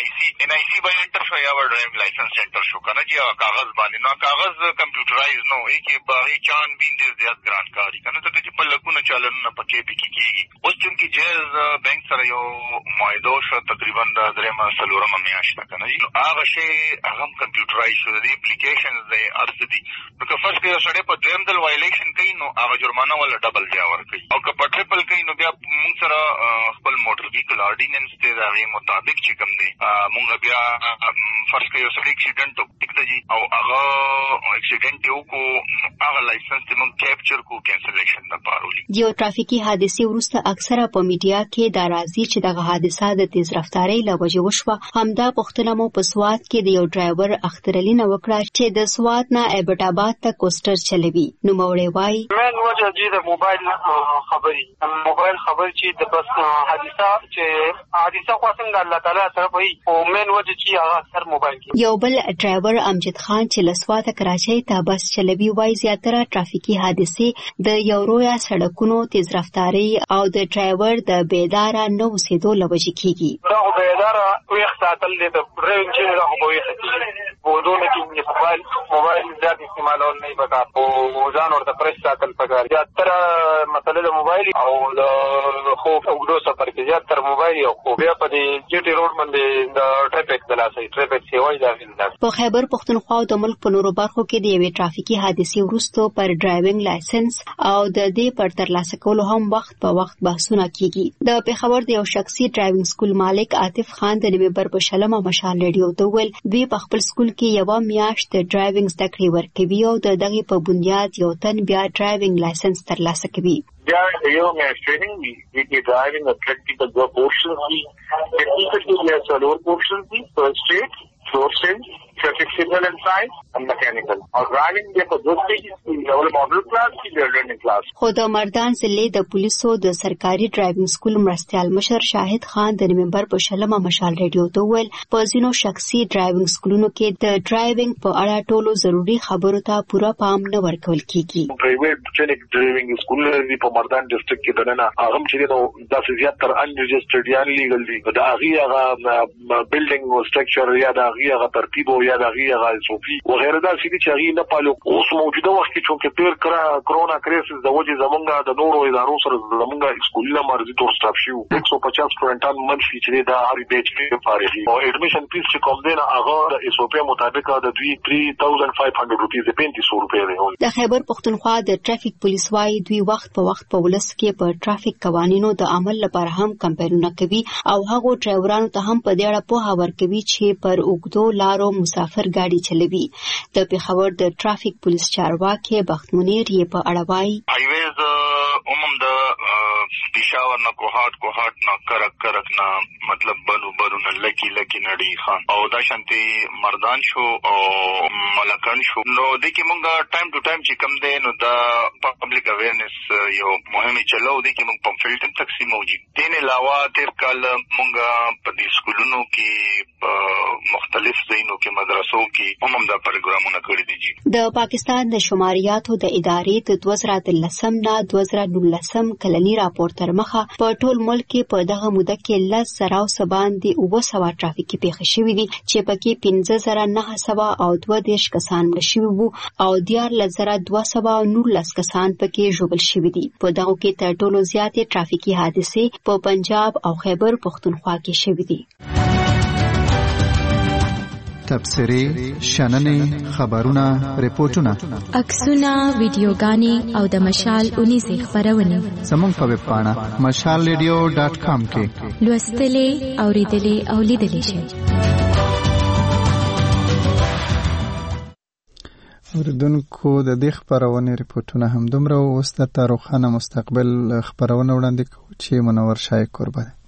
ان آی سی باندې انټر شو یا ډرایوینګ لایسنس سنټر شو کنه چې کاغذ باندې نو کاغذ کمپیوټرایز نو ای کې باغی چان بیند زیات ګران کاری کنه ته چې په لګونه چالنونه پکې پکې کیږي. اوس چې جیز بانک سره یو معاهده شو تقریبا د درېمه څلورمه میاشت کنه نو هغه شی هغه کمپیوټرایز شو د اپلیکیشنز د ارث دي نو که فرض کړئ سړی په دویم ځل وایلیشن کوي نو هغه جرمانه ولا ډبل بیا ورکوي او که په ټریپل کوي نو بیا موږ سره خپل موټر ویکل آرډیننس ته د هغې مطابق چې کوم دی موږ بیا فرض کړئ یو سړی اکسیډنټ وکړي او هغه اکسیډنټ یې وکړو هغه لایسنس ته موږ کیپچر کړو کینسلیشن لپاره ولي. د یو ټرافیکي حادثې وروسته اکثره په میډیا کې دا راځي چې دغه حادثه د تیز رفتارۍ له وجې وشوه. همدا پوښتنه مو په سوات کې د یو ډرایور اخترعلي نه وکړه چې د سوات نه ایبټ آباد ته کوسټر چلوي. نوموړی وایي مین وجه چې د موبایل خبرې موبایل خبرې چې د بس حادثه چې حادثه خو څنګه الله تعالی طرف وي او مین وجه چې هغه اکثر موبایل کې. یو بل ډرایور امجد خان چې له سواته کراچۍ ته بس چلوي وایي زیاتره ټرافیکي حادثې د یو رویا سړکونو تیز رفتارۍ او د ډرایور د بیداره نه اوسېدو له وجې کېږي. دا خو بیداره ویښ ساتل دی د ډرایوینګ چې دا خو به ویښه کېږي په ودونه کې موبایل موبایل زیات استعمالول نه پکار او ځان ورته پرېس ساتل پکار. زیاتره مسله د موبایل او د خوب اوږدو سفر کې زیاتره موبایل او خو بیا په دې جی ټي روډ باندې د ټریفیک د لاسه ټریفیک سیوای داخل ده. په خیبر پښتونخوا او د ملک په نورو برخو کې د یوې ټرافیکي حادثې وروسته پر ډرایوینګ لایسنس او د دې پر ترلاسه کولو هم وخت په وخت بحثونه کیږي. د پېښور د یو شخصي ډرایوینګ سکول مالک عاطف خان د نومبر په شلمه مشال ریډیو ته وویل دوی په خپل سکول کې یوه میاشت د ډرایوینګ زده کړې ورکوي او د دغې په بنیاد یو تن بیا ډرایوینګ لایسنس ترلاسه کوي. بیا یو میاشت ټریننګ وي چې ډرایوینګ پریکټیکل دوه پورشنز دي. ټیکنیکل کې بیا څلور پورشنز دي فرست ایډ فور سینس traffic signal and signs and mechanical or driving the for those stages level model class की learning class. خو د مردان ضلع د پولیسو د سرکاري ډرایوینګ سکول مرستیال مشر شاهد خان د نومبر په شلمه مشال ریډیو ته وویل په ځینو شخصي ډرایوینګ سکولونو کې د ډرایوینګ په اړه ټولو ضروري خبرو ته پوره پام نه ورکول کیږي. پرایویټ ټریننګ ډرایوینګ سکولونه په مردان ډسټریکټ کې دننه هغه چې نو د زیاتره ان ريجسترډ یا لیګل دي د هغه هغه بلډینګ او سټرکچر یا د هغه هغه ترتیب او یا د هغه هغه صوفي وغیرہ دا چې چې هغه نه پالو اوس موجوده وخت کې چې پیر کرا کرونا کرایسس د وجې زمونږه د نورو ادارو سره زمونږه سکولونه مرزي تور سټاف شو یک سو پچاس سټوډنټان منفي چې دا هر بیچ کې فارغي او اډمیشن فیس چې کوم دی هغه د اس او پی مطابق د دوی تhree thousand five hundred روپیز پنځه سوه روپۍ دی. د خیبر پښتونخوا د ټرافیک پولیس وايي دوی وخت په وخت په ولس کې په ټرافیک قوانینو د عمل لپاره هم کمپاینونه کوي او هغه ډرایورانو ته هم په دې اړه پوهه ورکوي چې پر اوږدو لارو مسافر ګاډي چلوي. د پېښور د ټرافیک پولیس چارواکي بخت منیر یې په اړه وايي هایویز عموم د پېښور نه کوهات کوهات نه کرک کرک نه مطلب بلو بلو نه لکی لکی نړۍ خان او دا شانتي مردان شو او ملکان شو نو د کې مونږه ټایم ټو ټایم چې کم دی نو دا پبلک اویرنس یو مهمه چلو دی کې مونږ پمفلټ تقسیم موجود دین علاوه تیر کال مونږه په دې سکولونو کې مختلف ځایونو کې مدرسو کې هم دا پروګرامونه کړی دي. د پاکستان د شماریاتو د ادارې د دوه زره دولسم نه دوه زره نولسم کلنی راپور تر مخه څخه په ټول ملک کې په دغه موده کې لس زره او څه باندې اووه سوه ټرافیکي پیښې شوې دي چې پکې پنځه زره نه سوه او دوه دېرش کسان مړه شوي وو او دیارلس زره دوه سوه او نولس کسان پکې ژوبل شوي دي. په دغو کې تر ټولو زیاتې ټرافیکي حادثې په پنجاب او خیبر پښتونخوا کې شوي دي. تبصرې، شننې، خبرونه، ریپورتونه، عکسونه، ویډیوګانې او د مشال اونیزې خپرونې زموږ په ویب پاڼه مشال ریډیو ډاټ کام کې لوستلې، اوریدلې او لیدلې شئ. اوریدونکو د دې خپرونې ریپورتونه هم دومره اوس درته روښانه مستقبل خپرونه وړاندې کوو چې منور شای کوربه ده.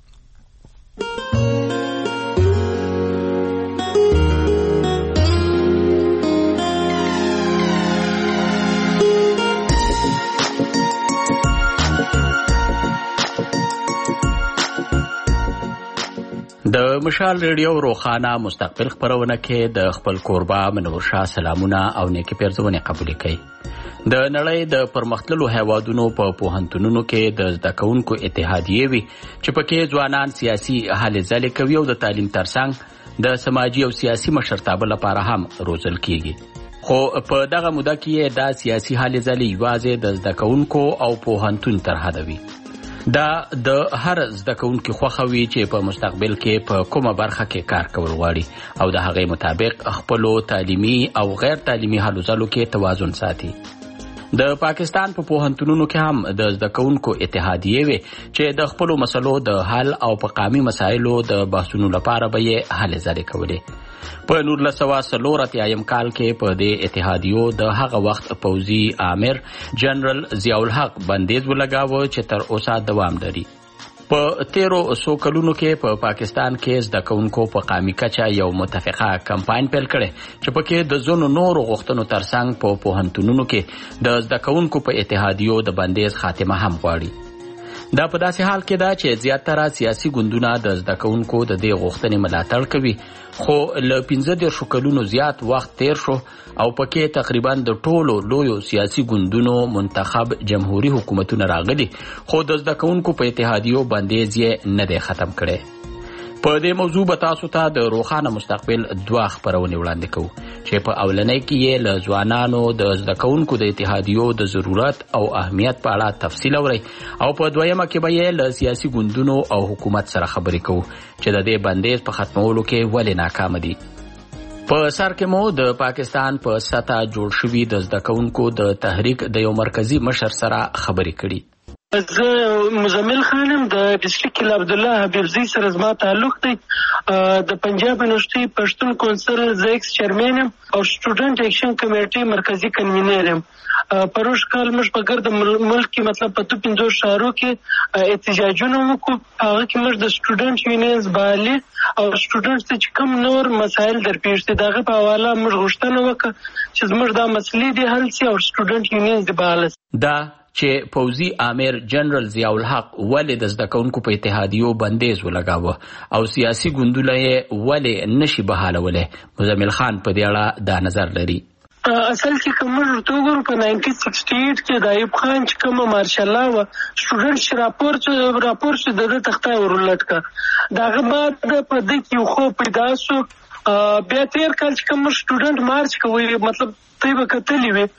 د مشال ریډیو روخانه مستقبل خبرونه کې د خپل کوربه منور شاه سلامونه او نیکی پیرزونه قبول کړي. د نړۍ د پرمختللو هیوادونو په پوهنتونونو کې د زده کوونکو اتحادیې وي چې پکې ځوانان سیاسي هلې ځلې کوي او د تعلیم ترڅنګ د سماجی او سیاسي مشرتابه لپاره هم روزل کیږي. خو په دغه موده کې دا سیاسي هلې ځلې یوازې د زده کوونکو او پوهنتون تر حده وي. دا د هر زده کوونکي خوښه وي چې په مستقبل کې په کومه برخه کې کار کول غواړي او د هغې مطابق خپلو تعلیمي او غیر تعلیمي هلو ځلو کې توازن ساتي. د پاکستان په پوهنتونونو کې هم د زده کوونکو اتحادیې وي چې د خپلو مسلو د حل او په قامي مسایلو د بحثونو لپاره به یې هلې ځلې کولې. په نولس سوه څلور اتیایم کال کې په دې اتحادیو د هغه وخت پوځي آمر جنرال ضیاء الحق بندیز ولګاوه چې تر اوسه دوام لري. په تیرو څو کلونو کې په پاکستان کې زده کوونکو په قامي کچه یو متفقه کمپاین پیل کړی چې پکې د ځینو نورو غوښتنو ترڅنګ په پوهنتونونو کې د زده کوونکو په اتحادیو د بندیز خاتمه هم غواړي. دا په داسې حال کې ده چې زیاتره سیاسي ګوندونه د زده کوونکو د دې غوښتنې ملاتړ کوي، خو له پنځه دېرشو کلونو زیات وخت تیر شو او پکې تقریبا د ټولو لویو سیاسي ګوندونو منتخب جمهوریت حکومتونه راغلي، خو د زده کوونکو په اتحادیو بندیز یې نه دی ختم کړی. په دې موضوع به تاسو ته د روښانه مستقبل دوه خپرونې وړاندې کوو چې په اولنۍ کې یې له ځوانانو د زده کوونکو د اتحادیو د ضرورت او اهمیت په اړه تفصیل اورئ او په دویمه کې به یې له سیاسي ګوندونو او حکومت سره خبرې کوو چې د دې بندیز په ختمولو کې ولې ناکامه دي. په سر کې مو د پاکستان په سطح جوړ شوي د زده کوونکو د تحریک د یو مرکزی مشر سره خبرې کړي. زه مزمل خانم د ډسټریکټ کل عبدالله حبیبزی سره زما تعلق دی. د پنجاب یونیورسيټي پښتون کونسل زه ایکس چیرمن یم او سټوډنټ اکشن کمیټې مرکزی کنوینر یم. پروش کال موږ په ګرد ملک کې مطلب په تو پنځو شهرو کې احتجاجونه وکړو. هغه کې موږ د سټوډنټ یونینز بالي او سټوډنټ چې کوم نور مسایل درپېښ دي دغه په حواله موږ غوښتنه وکړه چې زموږ دا مسلې دي حل سي او سټوډنټ یونینز دي بحاله سي. دا چې پوځي آمر جنرال ضیاء الحق ولې د زده کوونکو په اتحادیو بندیز ولګاوه او سیاسي ګوندونه یې ولې نشي بحالولی، مزمل خان په دې اړه دا نظر لري. اصل کې کوم ورته وګورو په ناینټین سکسټي ایټ کې د ایوب خان چې کومه مارشالله و سټوډنټ چې راپور چې راپور چې د تختای ورولټکه داغه بعد په دې کې یو خو پیدا شو. بیا تیر کال چې کوم سټوډنټ مارچ کوي مطلب ته به کتلی وي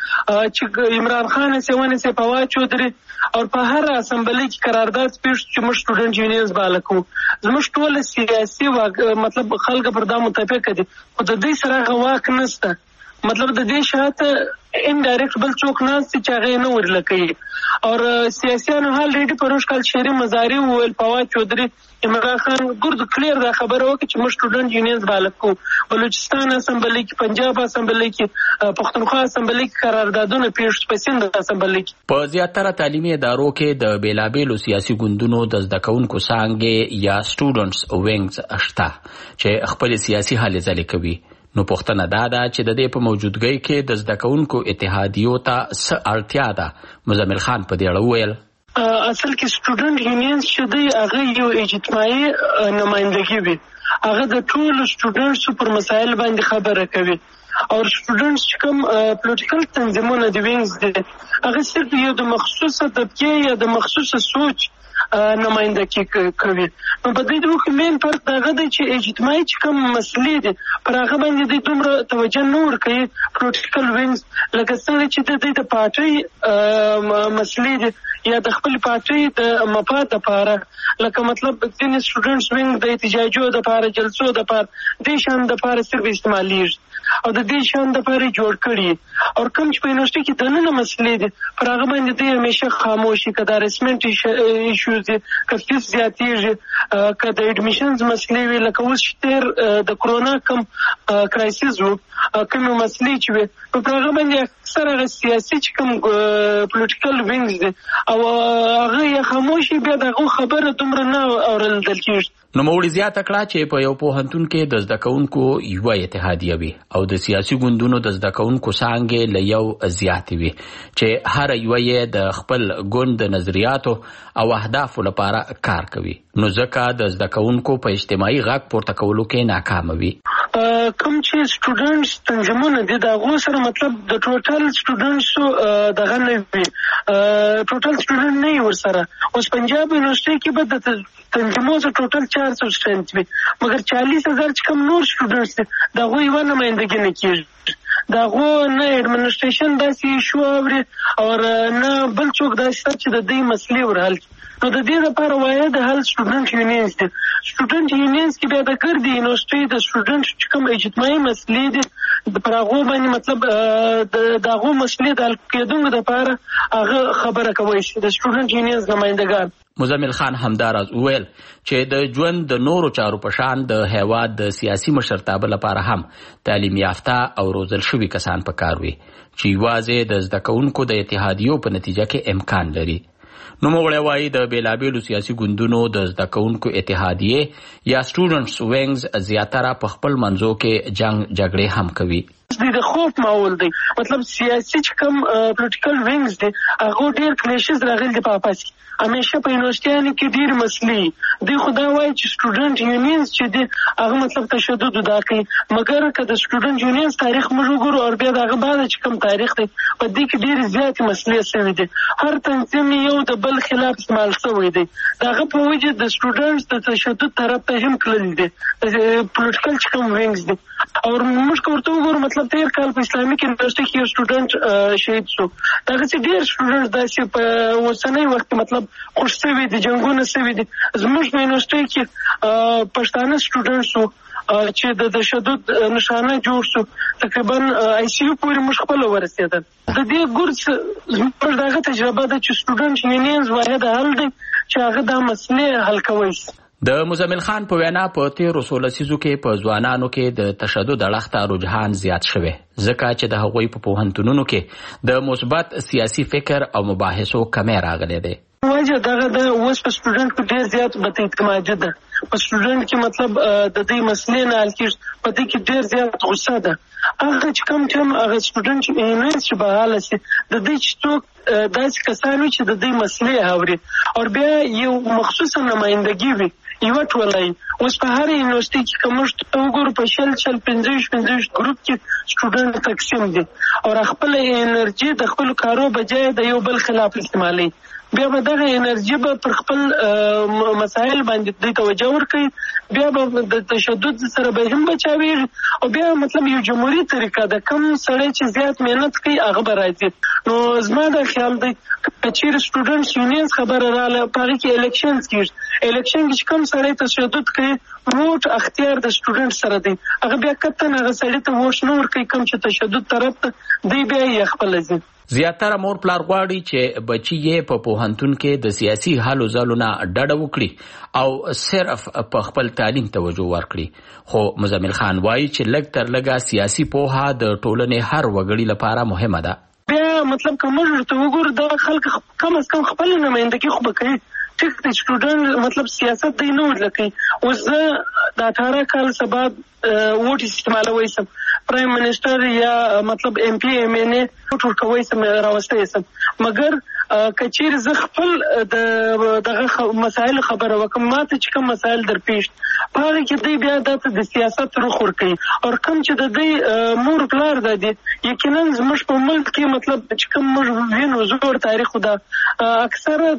چې عمران خان سیونه سی په واچو درې او په هر اسمبلی کې قرارداد پیښ چې موږ سټوډنټ یونینز بالکو زموږ ټول سیاسي مطلب خلک پر دا متفق دي خو د دې سره غواک نشته. مطلب د دې شاته ان ډایرکټ بل څوک نه چې هغه نه ورلکې او سیاسيانو حال ریډي پروش کال شهري مزاري ویل پوا چودري عمران خان ګرد کلیر دا خبره وکړه چې موږ سټوډنټ یونینز بالکو بلوچستان اسمبلی کې پنجاب اسمبلی کې پښتونخوا اسمبلی کې قراردادونه پیښ په سند اسمبلی کې په زیاتره تعلیمي ادارو کې د بیلابېلو سیاسي ګوندونو د زده کوونکو څانګې یا سټوډنټس وینګز شته چې خپل سیاسي هلې ځلې کوي. نو پوښتنه دا ده چې د دې په موجودګۍ کې د زده کوونکو اتحادیو ته څه اړتیا ده. مزمل خان په دې اړه وویل اصل کې سټوډنټ یونینز چې دی هغه یو اجتماعي نمائندګي وي، هغه د ټولو سټوډنټسو پر مسایل باندې خبره کوي او سټوډنټس چې کوم پولیټیکل تنظیمونه د وینګز دي هغه صرف یو د مخصوصه طبقه یا د مخصوصه سوچ نمائندګي کوي. نو په دې دوه کې مین فرق دغه دی چې اجتماعي چې کوم مسلې دي پر هغه باندې د دومره توجه نه ورکوي پولیټیکل وینګز، لکه څنګه چې د دې د پارټۍ مسلې دي یا د خپل پارټۍ د مفاد لپاره، لکه مطلب ځینې سټوډنټس وینګ د احتجاجو د لپاره جلسو د لپاره دې شان د لپاره صرف استعمالېږي او د دې شان د لپاره جوړ کړي. او کوم چې په یونیورسيټي کې دننه مسلې دي پر هغه باندې دوی همیشه خاموشي، که د هراسمنټ ایشوز دي، که فیس زیاتېږي، که د اډمیشنز مسلې وي، لکه اوس چې تېر د کرونا کوم کرایسیس و، کومې مسلې چې وي په هغه باندې اکثر هغه سیاسي چې کوم پولیټیکل وینګز دي او هغه یې خاموشي، بیا دغه خبره دومره نه اورېدل کېږي. نوموړي زیاته کړه چې په یو پوهنتون کې د زده کوونکو یوه اتحادیه وي او د سیاسي ګوندونو د زده کوونکو څانګې له یو زیاتې وي چې هر یوه یې د خپل ګوند د نظریاتو او اهدافو لپاره کار کوي، نو ځکه د زده کوونکو په اجتماعي غږ پورته کولو کې ناکامه وي. کوم چې سټوډنټس تنظیمونه دي د هغو سره مطلب د ټوټل سټوډنټسو دغه نه وي، ټوټل سټوډنټ نه وي ورسره. اوس پنجاب یونیورسيټي کې به د تنظیمو سره ټوټل چار سو سټوډنټ وي، مګر چالیس هزار چې کوم نور سټوډنټس دي د هغوی یوه نمایندګي نه کېږي. د هغو نه اډمنسټریشن داسې ایشو اوري او نه بل څوک داسې شته چې د دې مسلې ورحل کړي. نو د دې لپاره واحد حل سټوډنټ یونینز دي. سټوډنټ یونینز کې بیا د ګردې یونیورسيټي د سټوډنټ چې کوم اجتماعي مسلې دي پر هغو باندې مطلب د هغو مسلې د حل کېدونکو لپاره هغه خبره کولی شي د سټوډنټ یونینز نمایندګان. مزمل خان همداراز وویل چې د ژوند د نورو چارو په شان د هیواد د سیاسي مشرتابه لپاره هم تعلیم یافته او روزل شوي کسان پکار وي چې یوازې د زده کوونکو د اتحادیو په نتیجه کې امکان لري. نوموړی وایي د بېلابېلو سیاسي ګوندونو د زده کوونکو اتحادیې یا سټوډنټس وینګز زیاتره په خپل منځو کې جنګ جګړې هم کوي. د خوف ماحول دی، مطلب سیاسي چې کوم پولیټیکل وینګز دی هغه ډېر کلیشز راغلي دي په آپس کې. همیشه په یونیورسيټیانو کې ډېر مسلې دوی خو دا وایي چې سټوډنټ یونینز چې دی هغه مطلب تشدد ادا کوي، مګر که د سټوډنټ یونینز تاریخ موږ وګورو او بیا د هغه بعده چې کوم تاریخ دی په دې کې ډېرې زیاتې مسلې شوي دي. هر تنظیم یو د بل خلاف استعمال شوی دی، د هغه په وجه د سټوډنټس د تشدد طرف ته هم تللي دي پولیټیکل چې کوم وینګز دي. او موږ که ورته وګورو مطلب تېر کال په اسلامي یونیورسيټي کې یو سټوډنټ شهید شو، دغسې ډېر سټوډنټ داسې په اوسنی وخت کې مطلب خوش شوي دي، جنګونه شوي دي. زموږ په یونیورسيټي کې پښتانه سټوډنټ شو چې د تشدد نشانه جوړ شو، تقریبا آی سی یو پورې موږ خپله ورسېدل. د دې ګرځ زموږ دغه تجربه ده چې سټوډنټ یونینز واحد حل دی چې هغه دا مسلې حل کوی شي. د مزمل خان په وینا په تیرو څو لسیزو کې په ځوانانو کې د تشدد اړخ ته رجحان زیات شوی، ځکه چې د هغوی په پوهنتونونو کې د مثبت سیاسي فکر او مباحثو کمی راغلی دی. وجه دغه د اوس په سټوډنټ کې ډېر زیات بد اعتمادي ده. په سټوډنټ کې مطلب د دې مسلې نه حل کېږي، په دې کې ډېر زیات غوسه ده. هغه چې کوم ټایم هغه سټوډنټ یونینز چې بحاله شي د دې چې څوک داسې کسان وي چې د دې مسلې اوري او بیا یو مخصوصه نمایندګي وي یوه ټولۍ. اوس په هر یونیورسيټي کې که موږ وګورو په شل شل پنځه ویشت پنځه ویشت ګروپ کې سټوډنټ تقسیم دي او خپله انرژي د خپلو کارو بجای د یو بل خلاف استعمالوي. بیا به دغه انرژي به پر خپل مسایل باندې دوی توجه ورکوي، بیا به د تشدد سره به هم بچاویږي او بیا مطلب یو جمهوري طریقه ده، کم سړی چې زیات محنت کوي هغه به راځي. نو زما دا خیال دی که چیرې سټوډنټس یونینز خبره راغله په هغې کې الیکشنز کېږي، الیکشن کې چې کوم سړی تشدد کوي ووټ اختیار د سټوډنټ سره دی، هغه بیا کتن هغه سړي ته ووټ نه ورکوي کوم چې تشدد طرف ته دی، بیا یې خپله ځي. زیاتره مور پلار غواړي چې بچي یې په پوهنتون کې د سیاسي هلو ځلو نه ډډه وکړي او صرف په خپل تعلیم توجه ورکړي، خو مزمل خان وایي چې لږ تر لږه سیاسي پوهه د ټولنې هر وګړي لپاره مهمه ده. بیا مطلب که موږ ورته وګورو دا خلک کم از کم خپله نمایندګي خو به کوي. ټیک دی سټوډنټ مطلب سیاست دی نه ورلکوي. اوس زه د اټاره کال څخه بعد ووټ استعمالوی سم، پرایم منسټر یا مطلب ایم پی ایم این اے ووټ ورکوی سم، راوستی سم، مګر کچیر ز خپل د دغه مسایل خبره وکم ماته چې کوم مسایل درپېښ پاره کې دی بیا د سیاست رخ ورکړي او کوم چې د دې مور پلار د دې یقینا زموږ په ملک کې مطلب چې کوم موږ وینو زور تاریخ دا اکثره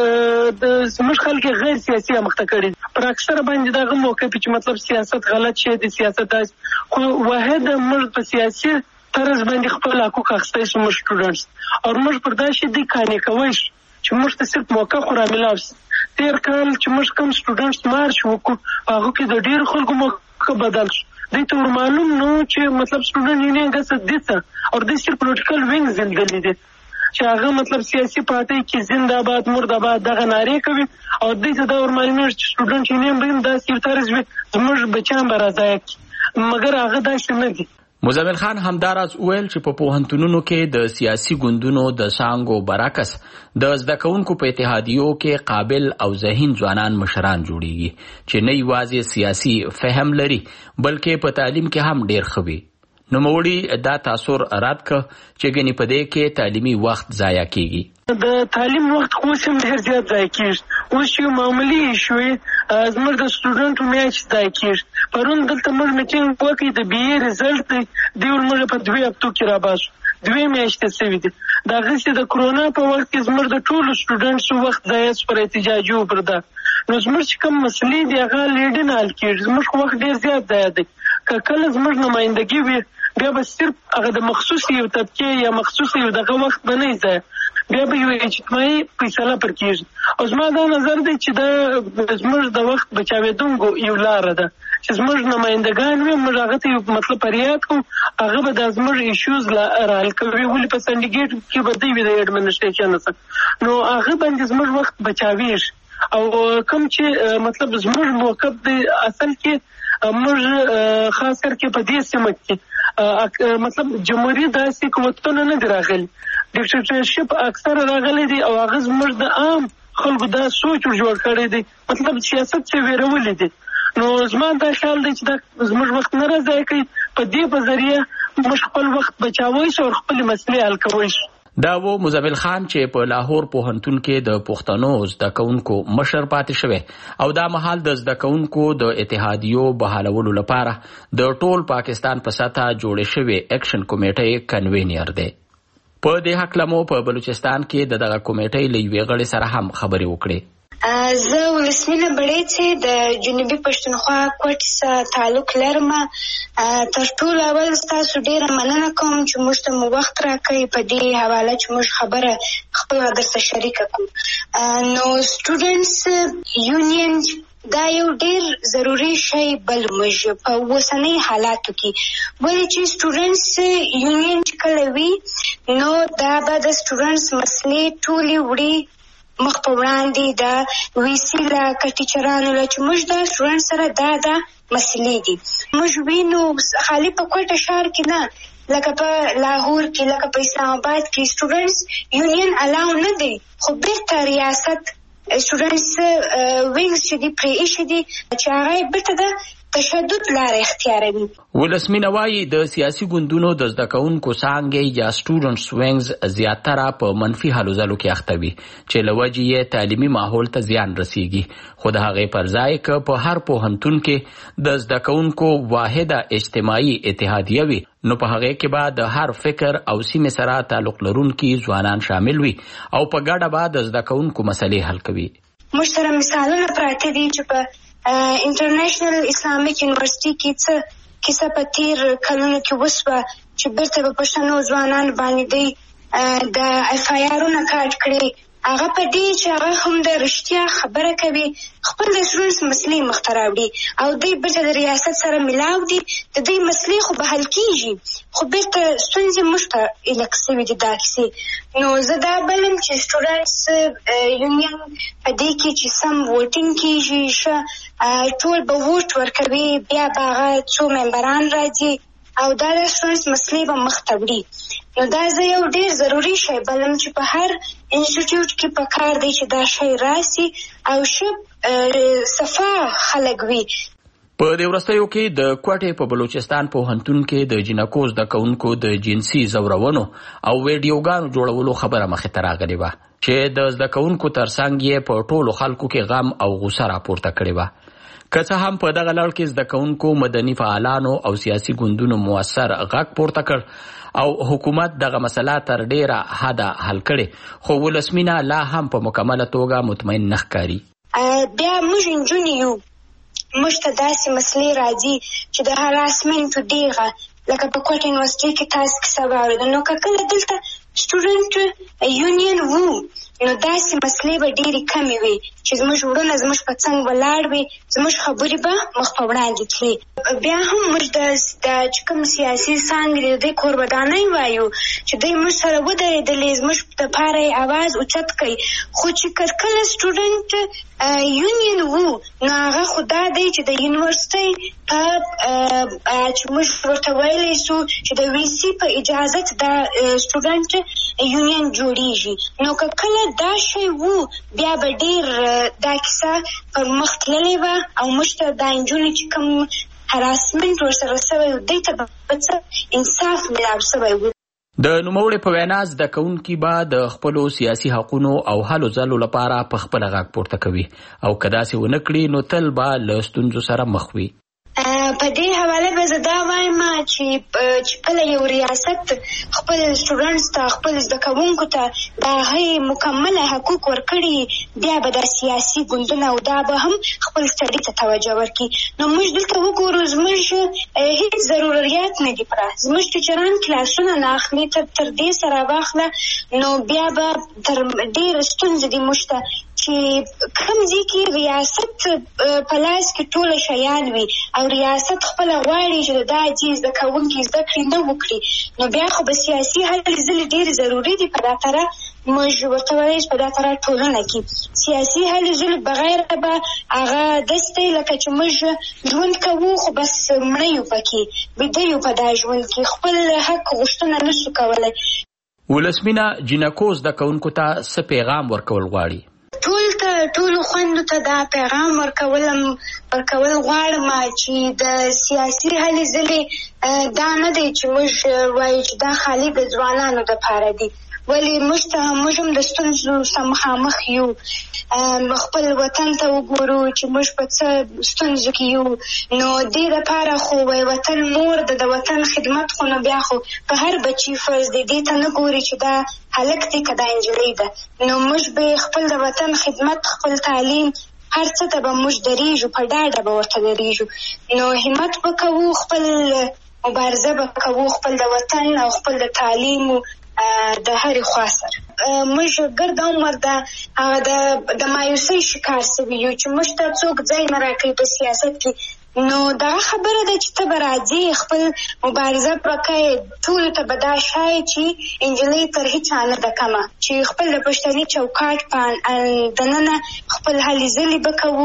د زموږ خلک غیر سیاسي مخته کړي پر اکثره باندې دغه موقع چې مطلب سیاست غلط شي د سیاست خو واحد موږ په سیاسي طرز باندې خپل حقوق اخیستای شو موږ سټوډنټس او موږ پر دا شي د کانې کوي چې موږ ته صرف موقع خو رامیلاو تیر کال چې موږ کوم سټوډنټس مارچ وکړو هغه کې د ډېر خلکو موقع بدل شو دوی ته معلوم نو چې مطلب سټوډنټ یونین ګس دته او د صرف پولیټیکل وینګ زندلې دي چې هغه مطلب سیاسي پارټي کې زنده‌باد مرده‌باد دغه نارې کوي او دوی ته دا ورمعلومېږي چې سټوډنټ یونین به هم داسې طرز وي زموږ بچیان به راځي مګر هغه داسې نه دي. مزمل خان همداراز وویل چې په پوهنتونونو کې د سیاسي ګوندونو د څانګو برعکس د زده کوونکو په اتحادیو کې قابل او ذهین ځوانان مشران جوړیږي چې نه یوازې سیاسي فهم لري بلکې په تعلیم کې هم ډیر ښه وي. نوموړي دا تاثر رد کړ چې ګنې په دې کې تعلیمي وخت ضایع کیږي. د تعلیم وخت خو سم ډیر زیات ضایع کیږي اوس یو معمولی شوی زموږ د سټوډنټو میچ ضایع کیږي پرون دلته موږ میټینګ وکړی د بی اے رزلټ دی موږ په دوه هفتو کې راباسو دوه میاشتې سوي دي دا غسي د کرونا په وخت کې زموږ د ټولو سټوډنټسو وخت ضایع پر احتجاجي وبرده نو زموږ چې کوم مسلې دی هغه لیډن حل کیږي زموږ وخت ډیر زیات ضایع دی که کله زموږ نمائندګي وي بیا به صرف هغه د مخصوص یو طبقه یا مخصوص یو دغه وخت به نه ځي بیا به یو اجتماعي فیصله پر کیږي او زما دا نظر دی چې دا زموږ د وخت بچاوېدونکو یو لاره ده چې زموږ نمائندګان وي موږ هغه ته مطلب فریاد کوو هغه به د زموږ ایشوز را حل کوي ولې په سنډیګیټ کې به دی وي د ایډمنسټریشن څخه نو هغه باندې زموږ وخت بچاویږي او کوم چې مطلب زموږ موقف دی اصل کې موږ خاص کر کې په دې سیمه کې مطلب جمهوریت داسې قوتونه نه دي راغلي ډیکټیټرشپ اکثر راغلي دي او هغه زموږ د عام خلکو دا سوچ جوړ کړی دی مطلب سیاست چې ویرولې دي نو زما دا خیال دی چې دا زموږ وخت نه راځي کوي په دې په ذریعه موږ خپل وخت بچاوی شو او خپل مسلې حل کوی شو. دا و مزمل خان چې په لاهور پوهنتون کې د پښتنو زده کوونکو مشر پاتې شوی او دا مهال د زده کوونکو د اتحادیو بحالولو لپاره د ټول پاکستان په سطحه جوړې شوی اکشن کمیټې کنوینر دی. په دې حق لمو په بلوچستان کې د دغه کمیټې له یوې غړي سره هم خبرې وکړې. زه ولسمینه بړې چې د جنوبي پښتونخوا کوټ سره تعلق لرم تر ټولو اول تاسو ډیره مننه کوم چې موږ ته مو وخت راکړئ په دې حواله چې موږ خبره خپله درته شریکه کړو. نو سټوډنټس یونین دا یو ډیر ضروري شی بل موږ په اوسنۍ حالاتو کې ولې چې سټوډنټس یونین کله وي نو دا به د سټوډنټس مسلې ټولې وړي مخ په وړاندې د ویسي له که ټیچرانو له چې موږ د سټوډنټ سره دا دا مسلې دي موږ وینو خالي په کوټه ښار کې نه لکه په لاهور کې لکه په اسلام آباد کې سټوډنټس یونین الاو نه دی خو بیرته ریاست سټوډنټس وینګز چې دي پرې ایښي دي چې هغه بیرته د تشدد لاره اختیاروي. ولسمینه وایي د سیاسي ګوندونو د زده کوونکو څانګې یا سټوډنټس وینګز زیاتره په منفي هلو ځلو کې اخته وي چې له وجې یې تعلیمي ماحول ته زیان رسیږي خو د هغې پر ځای که په هر پوهنتون کې د زده کوونکو واحده اجتماعي اتحادیه وي نو په هغې کې به د هر فکر او سیمې سره تعلق لرونکي ځوانان شامل وي او په ګډه به د زده کوونکو مسلې حل کوي. موږ سره مثالونه پراته دي چې په انټرنیشنل اسلامیک یونیورسيټي کې څه کیسه په تیر کلونو کې وسوه چې بیرته په پښتنو ځوانان باندې دی د اف آی آرونه کاټ کړي هغه په دې چې هغه هم د رښتیا خبره کوي خپل د سټوډنټس مسلې مخته راوړي او دوی بیرته د ریاست سره ملاو دي د دوی مسلې خو به حل کیږي خو بیرته ستونزې موږ ته ایلک سوي دي دا کیسې. نو زه دا بلم چې سټوډنټس یونین په دې کې چې سم ووټینګ کیږي ښه ټول به ووټ ورکوي بیا به هغه څو ممبران راځي او دا د سټوډنټس مسلې به مخته وړي. نو دا زه یو ډیر ضروري شی بلم چې په هر انسټیټیوټ کې پکار دی چې دا شی راسي او ښه صفا خلک وي. په دې ورستیو کې د کوټې په بلوچستان پوهنتون کې د جنکو زده کوونکو د جنسي زورونو او ویډیوګانو جوړولو خبره مخې ته راغلې وه چې د زده کوونکو ترڅنګ یې په ټولو خلکو کې غم او غوسه راپورته کړې وه. که څه هم په دغه لړ کې زده کوونکو مدني فعالانو او سیاسي ګوندونو موثر غږ پورته کړ او حکومت دغه مسله تر ډیره حده حل کړې، خو ولسمینه لا هم په مکمله توګه مطمئن نه ښکاري. بیا موږ نجونې یو، موږ ته داسې مسلې راځي چې د هراسمنټو ډېغه لکه په کوټ یونیورسټي کې تاسو کیسه واورېده، نو که کله دلته سټوډنټ یونین وو نو داسې مسلې به ډېرې کمې وي چې زموږ وروڼه زموږ په څنګ ولاړ وي، زموږ خبرې به مخ په وړاندې تلې. بیا هم موږ د چې کوم سیاسي څانګې د دوی کوربدانۍ وایو چې دوی موږ سره ودرېدلې، زموږ دپاره یې اواز اوچت کوي، خو چې کله سټوډنټ یونین وو نو هغه خو دا دی چې د یونیورسټۍ په چې موږ ورته ویلی سو چې د وی سي په اجازت دا سټوډنټ یونین جوړیږي. نو که کله دا شی وو بیا به ډېر دا کیسه پر مخ تللې وه او موږ ته دا نجونې چې کوم هراسمنټ ورسره سوی و دوی ته به څه انصاف میلاو سوی و. د نوموړي په وینا زده کوونکي به د خپلو سیاسي حقونو او هلو ځلو لپاره په خپله غږ پورته کوي او که داسې ونه کړي نو تل به له ستونزو سره مخ وي. په دې حواله به زه دا وایم چې چې کله یو ریاست خپل سټوډنټس ته خپل زده کوونکو ته د هغې مکمله حقوق ورکړي بیا به دا سیاسي ګوندونه او دا به هم خپل سټډي ته توجه ورکړي. نو موږ دلته وګورو زموږ هېڅ ضروريات نه دي پوره، زموږ ټیچران کلاسونه نه اخلي، تر دې سره واخله نو بیا به تر ډېرې ستونزې دي موږ ته چې کوم ځای کې ریاست په لاس کې ټوله شیان وي او ریاست خپله غواړي چې د دا ځای زده کوونکي زده کړې نه وکړي، نو بیا خو به سیاسي هلې ځلې ډېرې ضروري دي. په دا طرح موږ ورته وایو چې په دا طرح ټولنه کې سیاسي هلې ځلې بغیر به هغه داسې دی لکه چې موږ ژوند کوو خو بس مړه یو پکې، ویده یو په دا ژوند کې، خپل حق غوښتنه نه شو کولی. ولسمینه جنکو زده کوونکو ته څه پیغام ورکول غواړي؟ ټول ته ټولو خویندو ته دا پیغام ورکولم ورکول غواړم چې د سیاسي هلې ځلې دا نه دی چې موږ وایو چې دا خالي د ځوانانو دپاره دي، ولې موږ ته موږ هم د ستونزو سره مخامخ یو، خپل وطن ته وګورو چې موږ په څه ستونزو کې یو. نو دې دپاره خو وایي وطن مور ده، د وطن خدمت خو نو بیا خو په هر بچي فرض دی، دې ته نه ګوري چې دا هلک دی که دا نجلۍ ده. نو موږ به خپل د وطن خدمت، خپل تعلیم، هر څه ته به موږ درېږو، په ډاډه به ورته درېږو. نو همت به کوو، خپل مبارزه به کوو، خپل د وطن او خپل د تعلیم د هرې خوا سره. موږ ګرد عمر د هغه د مایوسۍ شکار سوي یو چې موږ ته څوک ځای نه راکوي په سیاست کې. نو دغه خبره ده چې ته به راځې خپل مبارزه به کوې، ټولو ته به دا ښایي چې نجلۍ تر هېچا نه ده کمه، چې خپل د پښتني چوکاټ په دننه خپل هلې ځلې به کوو،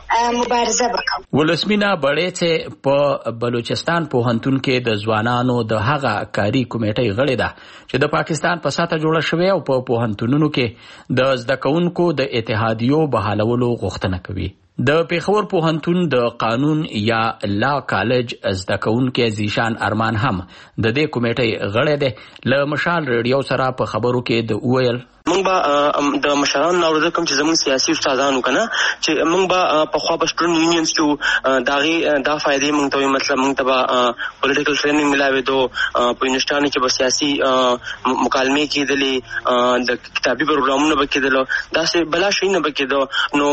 مبارزه به کوو. ولسمینه بړیڅې په بلوچستان پوهنتون کې د ځوانانو د هغه کاري کمیټۍ غړې ده چې د پاکستان په ساته جوړه شوې او په پوهنتونونو کې د زده کوونکو د اتحادیو بحالولو غوښتنه کوي. د پېښور پوهنتون د قانون یا لا کالج زده کوونکی زیشان ارمان هم د دې کمیټۍ غړی دی. له مشال ریډیو سره په خبرو کې د وویل موږ به د مشرانو نه اورېدل کوم چې زموږ سیاسي استادانو که نه چې موږ به پخوا په سټوډنټ یونینز کې وو، د هغې دا فایدې موږ ته وایي، مطلب موږ ته به پولیټیکل ټریننګ میلاوېدو، په یونیورسټیانو کې به سیاسي مکالمې کېدلې، د کتابي پروګرامونه به کېدلو، داسې بلا شی نه به کېدو. نو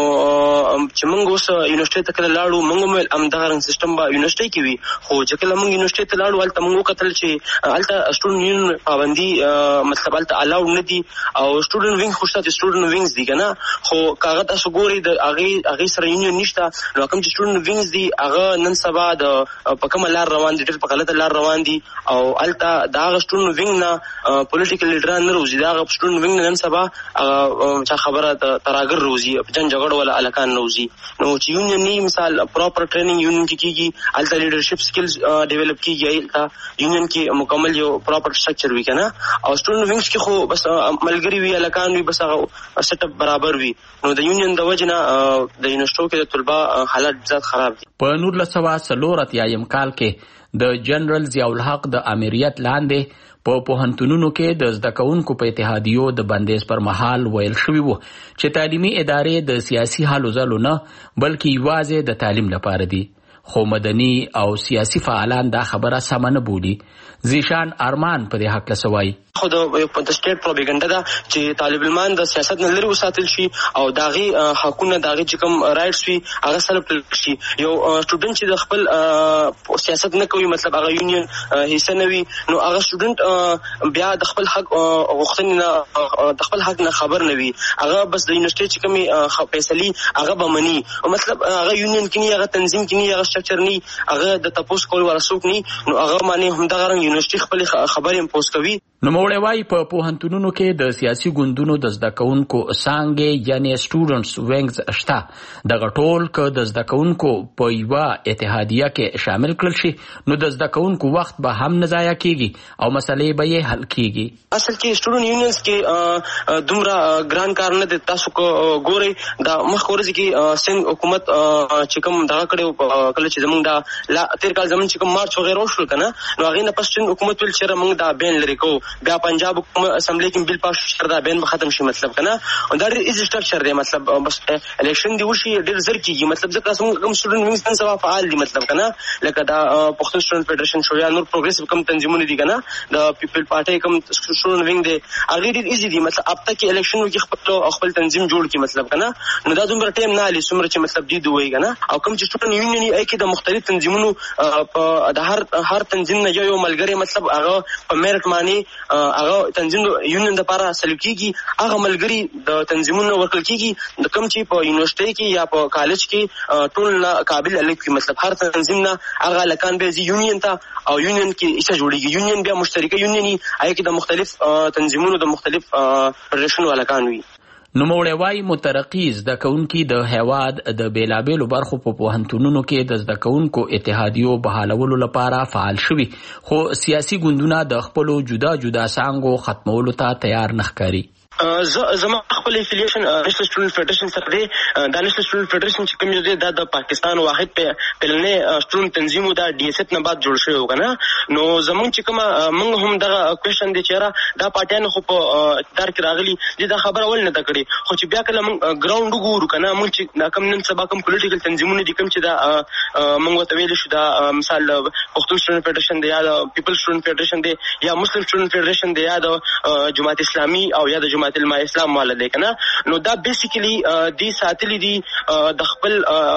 چې موږ اوس یونیورسټۍ ته کله لاړو موږ هم ویل همدغه رنګ سیسټم به یونیورسټۍ کې وي، خو چې کله موږ یونیورسټۍ ته لاړو هلته موږ وکتل چې هلته سټوډنټ یونین پابندي مطلب هلته الاؤډ نه دي او سټوډنټ وینګ خو شته چې سټوډنټ وینګز دي که نه، خو که هغه تاسو ګورئ د هغې هغې سره یونین نشته. نو کوم چې سټوډنټ وینګز دي هغه نن سبا د په کومه لار روان دي، ډېر په غلطه لار روان دي او هلته د هغه سټوډنټ وینګ نه پولیټیکل لیډران نه روزي، د هغه سټوډنټ وینګ نه نن سبا هغه چا خبره تراګر روزي، جنګ جګړه والا هلکان روزي. نو چې یونین نه مثال پراپر ټریننګ یونین کې کېږي، هلته لیډرشپ سکلز ډیولپ کېږي، هلته یونین کې مکمل یو پراپر سټرکچر وي که نه. او سټوډنټ وینګز کې خو بس ملګري وي وي الکان وي بس هغه سیټ اپ برابر وي نو د یونین د وجنه د یونیورسيټو کې د طلبه حالت زیات خراب دي. په نور لسوا سلور اتیایم کال کې د جنرال ضیاء الحق د امریت لاندې په پوهنتونونو کې د زده کوونکو په اتحادیو د بندیز پر مهال ویل شوی وو چې تعلیمي ادارې د سیاسي حالو ځلو نه بلکې یوازې د تعلیم لپاره دي، خو مدني او سیاسي فعالان دا خبره سمه نه بولي. زیشان ارمان په دې حق لسوي خو د سټیټ پروپاګاندا دا چې طالب علمان د سیاست نه لري وساتل شي او داغي حقونه داغي چې کوم رائټس وي هغه سره پلي شي. یو سټوډنټ چې د خپل سیاست نه کوي مطلب هغه یونین حصہ نه وي نو هغه سټوډنټ بیا د خپل حق غوښتنې نه د خپل حق نه خبر نه وي، هغه بس د یونیورسيټي چې کومي فیصلې هغه بمني او مطلب هغه یونین کې نه هغه تنظیم کې نه هغه سټرکچر نه هغه د تاسو کول ورسوک نه نو هغه معنی هم دغه یونیورسيټي خپل خبرې امپوز کوي. نو موړې وايي په پوهنتونونو کې د سیاسي ګوندونو د زده کوونکو څانګې یعنی سټوډنټس وینګز شته، دغه ټول که د زده کوونکو په یوه اتحادیه کې شامل کړل شي نو د زده کوونکو وخت به هم نه ضایع کیږي او مسلې به یې حل کیږي. اصل کې سټوډنټ یونینز کې دومره ګران کار نه دي. تاسو کو ګورئ دا مخ ورځ کې سند حکومت چې کوم دغه کړو کله چې زمونږ دا تیر کال زمونږ چې کوم مارچ وغیرہ وشول کنه نو هغه نه پس حکومت ول چې موږ دا بین لري کو بیا پنجاب اسمبلی کې بل پاس شر دا بین ختم شي مطلب کنه دا از سټرکچر دی مطلب بس الیکشن دی وشي ډیر زر کیږي مطلب ځکه څنګه کوم سټوډنټ وینګز تن سوا فعال دي مطلب کنه لکه دا پښتون سټوډنټ فدریشن شو یا نور پروګریسیو کوم تنظیمونه دي کنه د پیپل پارټي کوم سټوډنټ وینګ دی هغه ډیر ایزی دي مطلب اب تک الیکشن کې خپل خپل تنظیم جوړ کی مطلب کنه نو دا دومره ټیم نه لې څومره چې مطلب دی دوی کنه او کوم چې سټوډنټ یونین یې کې د مختلف تنظیمونو په د هر هر تنظیم نه یو ملګری مطلب هغه په میرټ معنی هغه تنظیم یونین د لپاره سلوکیږي هغه ملګری د تنظیمونو ورکل کیږي د کوم چې په یونیورسيټي کې یا په کالج کې ټول نه قابل الګ مطلب هر تنظیم نه هغه لکان به یونین ته او یونین کې ایسه جوړیږي یونین بیا مشترکه یونینی آی کې د مختلف تنظیمونو د مختلف فدریشن ولکان وي. نو موړې وايي مترقي زده کوونکي د هیواد د بیلابیلو برخو په پوهنتونونو کې د زده کوونکو اتحادیو بحالولو لپاره فعال شوي خو سیاسي ګوندونه د خپلو جدا جدا څانګو ختمولو ته تیار نه ښکاري. زما خپل افیلیشن نېشنل سټوډنټ فدریشن سره دی. دا نېشنل سټوډنټ فدریشن چې کوم دی دا د پاکستان واحد پهلنی سټوډنټ تنظیم دا ډي ایس ایف نه بعد جوړ شوی وګنه نو زمونږ چې کوم موږ هم دا کوېشن دی چې را دا پارټیان خو په اقتدار کې راغلي دا خبره ول نه کړي خو چې بیا کله موږ ګراوند وګورو کنه موږ چې دا کوم نن سبا کوم پولیټیکل تنظیمونه دي کوم چې دا موږ ته ویل شو دا مثال پښتون سټوډنټ فدریشن دی یا د پیپل سټوډنټ فدریشن دی یا مسلم سټوډنټ فدریشن دی یا د جماعت اسلامي او یا د جماعت علماء اسلام والا دی کنه نو دا بیسیکلی دی ساتلی دی د خپل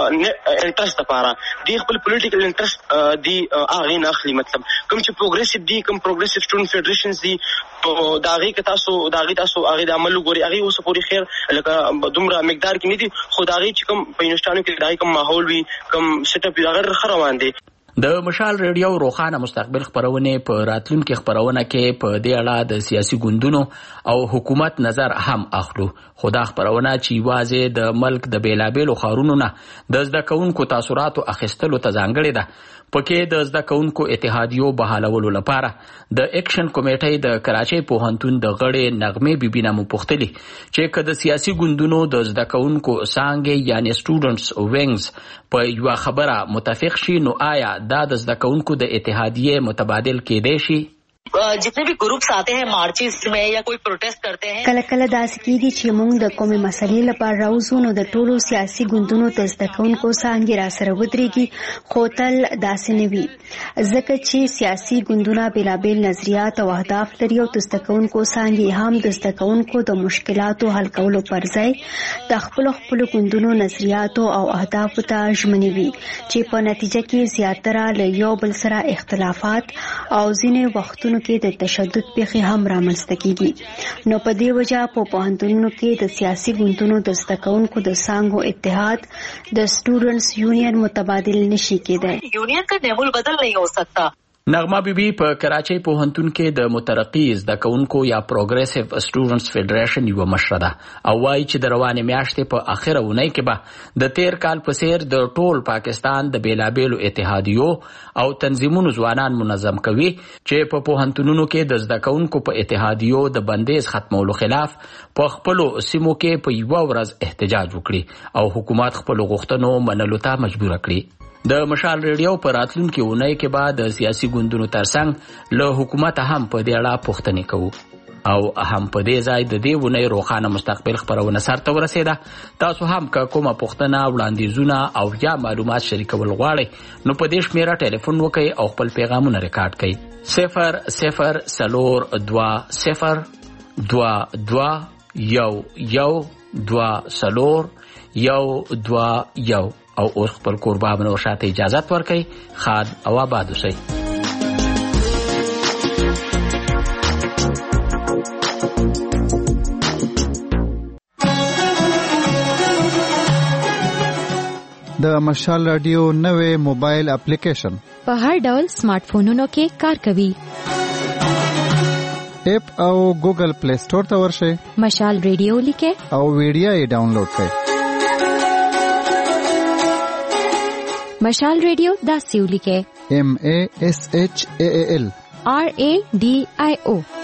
انټرست لپاره دی خپل پولیټیکل انټرست دی اغه نه اخلي مطلب کوم چې پروګریسیو دی کوم پروګریسیو سټوډنټ فدریشنز دی دا غي که تاسو دا غي تاسو هغه د عمل ګوري هغه اوس پوری خیر لکه دومره مقدار کې نه دي خو دا غي چې کوم په یونیورسيټانو کې دای کوم ماحول وي کوم سیټ اپ هغه خروان دي. د مشال ریډیو روخانه مستقبل خبرونه په راتلونکو خبرونه کې په دې اړه د سیاسي ګوندونو او حکومت نظر هم اخلو خو دا خبرونه چې واځي د ملک د بیلابیلو خارونو نه د زده کوونکو تاثیراتو اخیستلو ته ځانګړي ده پکې د زده کوونکو اتحادیو بحالولو لپاره د اکشن کمیټې د کراچۍ پوهنتون د غړې نغمه بیبي نامو پوښتلي چې که د سیاسي ګوندونو د زده کوونکو څانګې یعنی سټوډنټس وینګز په یو خبره متفق شي نو آیا دا د زده کوونکو د اتحادیې متبادل کېدای شي؟ जितने भी ग्रुप्स आते हैं मार्चेस में या कोई प्रोटेस्ट करते हैं کله کله داسې کېږي چې موږ د کومې مسلې لپاره راوځو نو د ټولو سیاسي ګوندونو د زده کوونکو څانګې راسره ودرېږي خو تل داسې نه وي ځکه چې سیاسي ګوندونه بېلابېل نظریات او اهداف لري او د زده کوونکو څانګې هم د زده کوونکو د مشکلاتو حل کولو پر ځای د خپلو خپلو ګوندونو نظریاتو او اهدافو ته ژمنې وي چې په نتیجه کې زیاتره له یو بل سره اختلافات او ځینې وختونو کې د تشدد پیښې هم رامنځته کیږي نو په دې وجه په پوهنتونونو کې د سیاسي ګوندونو د زده کوونکو د څانګو اتحاد د سټوډنټس یونین متبادل نشي کېدای. یونین کا نعمل بدل نہیں ہو سکتا. نغمه بیبي په کراچۍ پوهنتون کې د مترقي زده کوونکو یا پروګریسیو سټوډنټس فیډریشن یو مشره ده او وايي چې د روانې میاشتې په اخره اونۍ کې به د تیر کال په څیر د ټول پاکستان د بیلابیلو اتحادیو او تنظیمونو ځوانان منظم کوي چې په پوهنتونونو کې د زده کوونکو په اتحادیو د بندیز ختمولو خلاف په خپلو سیمو کې په یوه ورځ احتجاج وکړي او حکومت خپلو غوښتنو منلو ته مجبور کړي. د مشال ریډیو په راتلونکي اونۍ کې به د سیاسي ګوندونو ترڅنګ له حکومت هم په دې اړه پوښتنې کوو او هم په دې ځای د دې اونۍ روښانه مستقبل خپرونه سرته ورسېده. تاسو هم که کومه پوښتنه وړاندیزونه او یا معلومات شریکول غواړئ نو په دې شمیره ټلیفون وکړئ او خپل پیغامونه ریکارډ کړئ. صفر صفر څلور دوه صفر دوه دوه یو یو دوه څلور یو دوه یو او اوس خپل کوربه منور شاته اجازت ورکړئ. خاد او آباد اوسئ. د مشال رادیو نوې موبایل اپلیکیشن په هر ډول سمارټ فونونو کې کار کوي. اپ او ګوګل پلی سٹور ته ورشئ. مشال رادیو لیکه او ویډیو یې ډاونلوډ کړئ. مشال رادیو دا سیو لیکه M A S H A A L R A D I O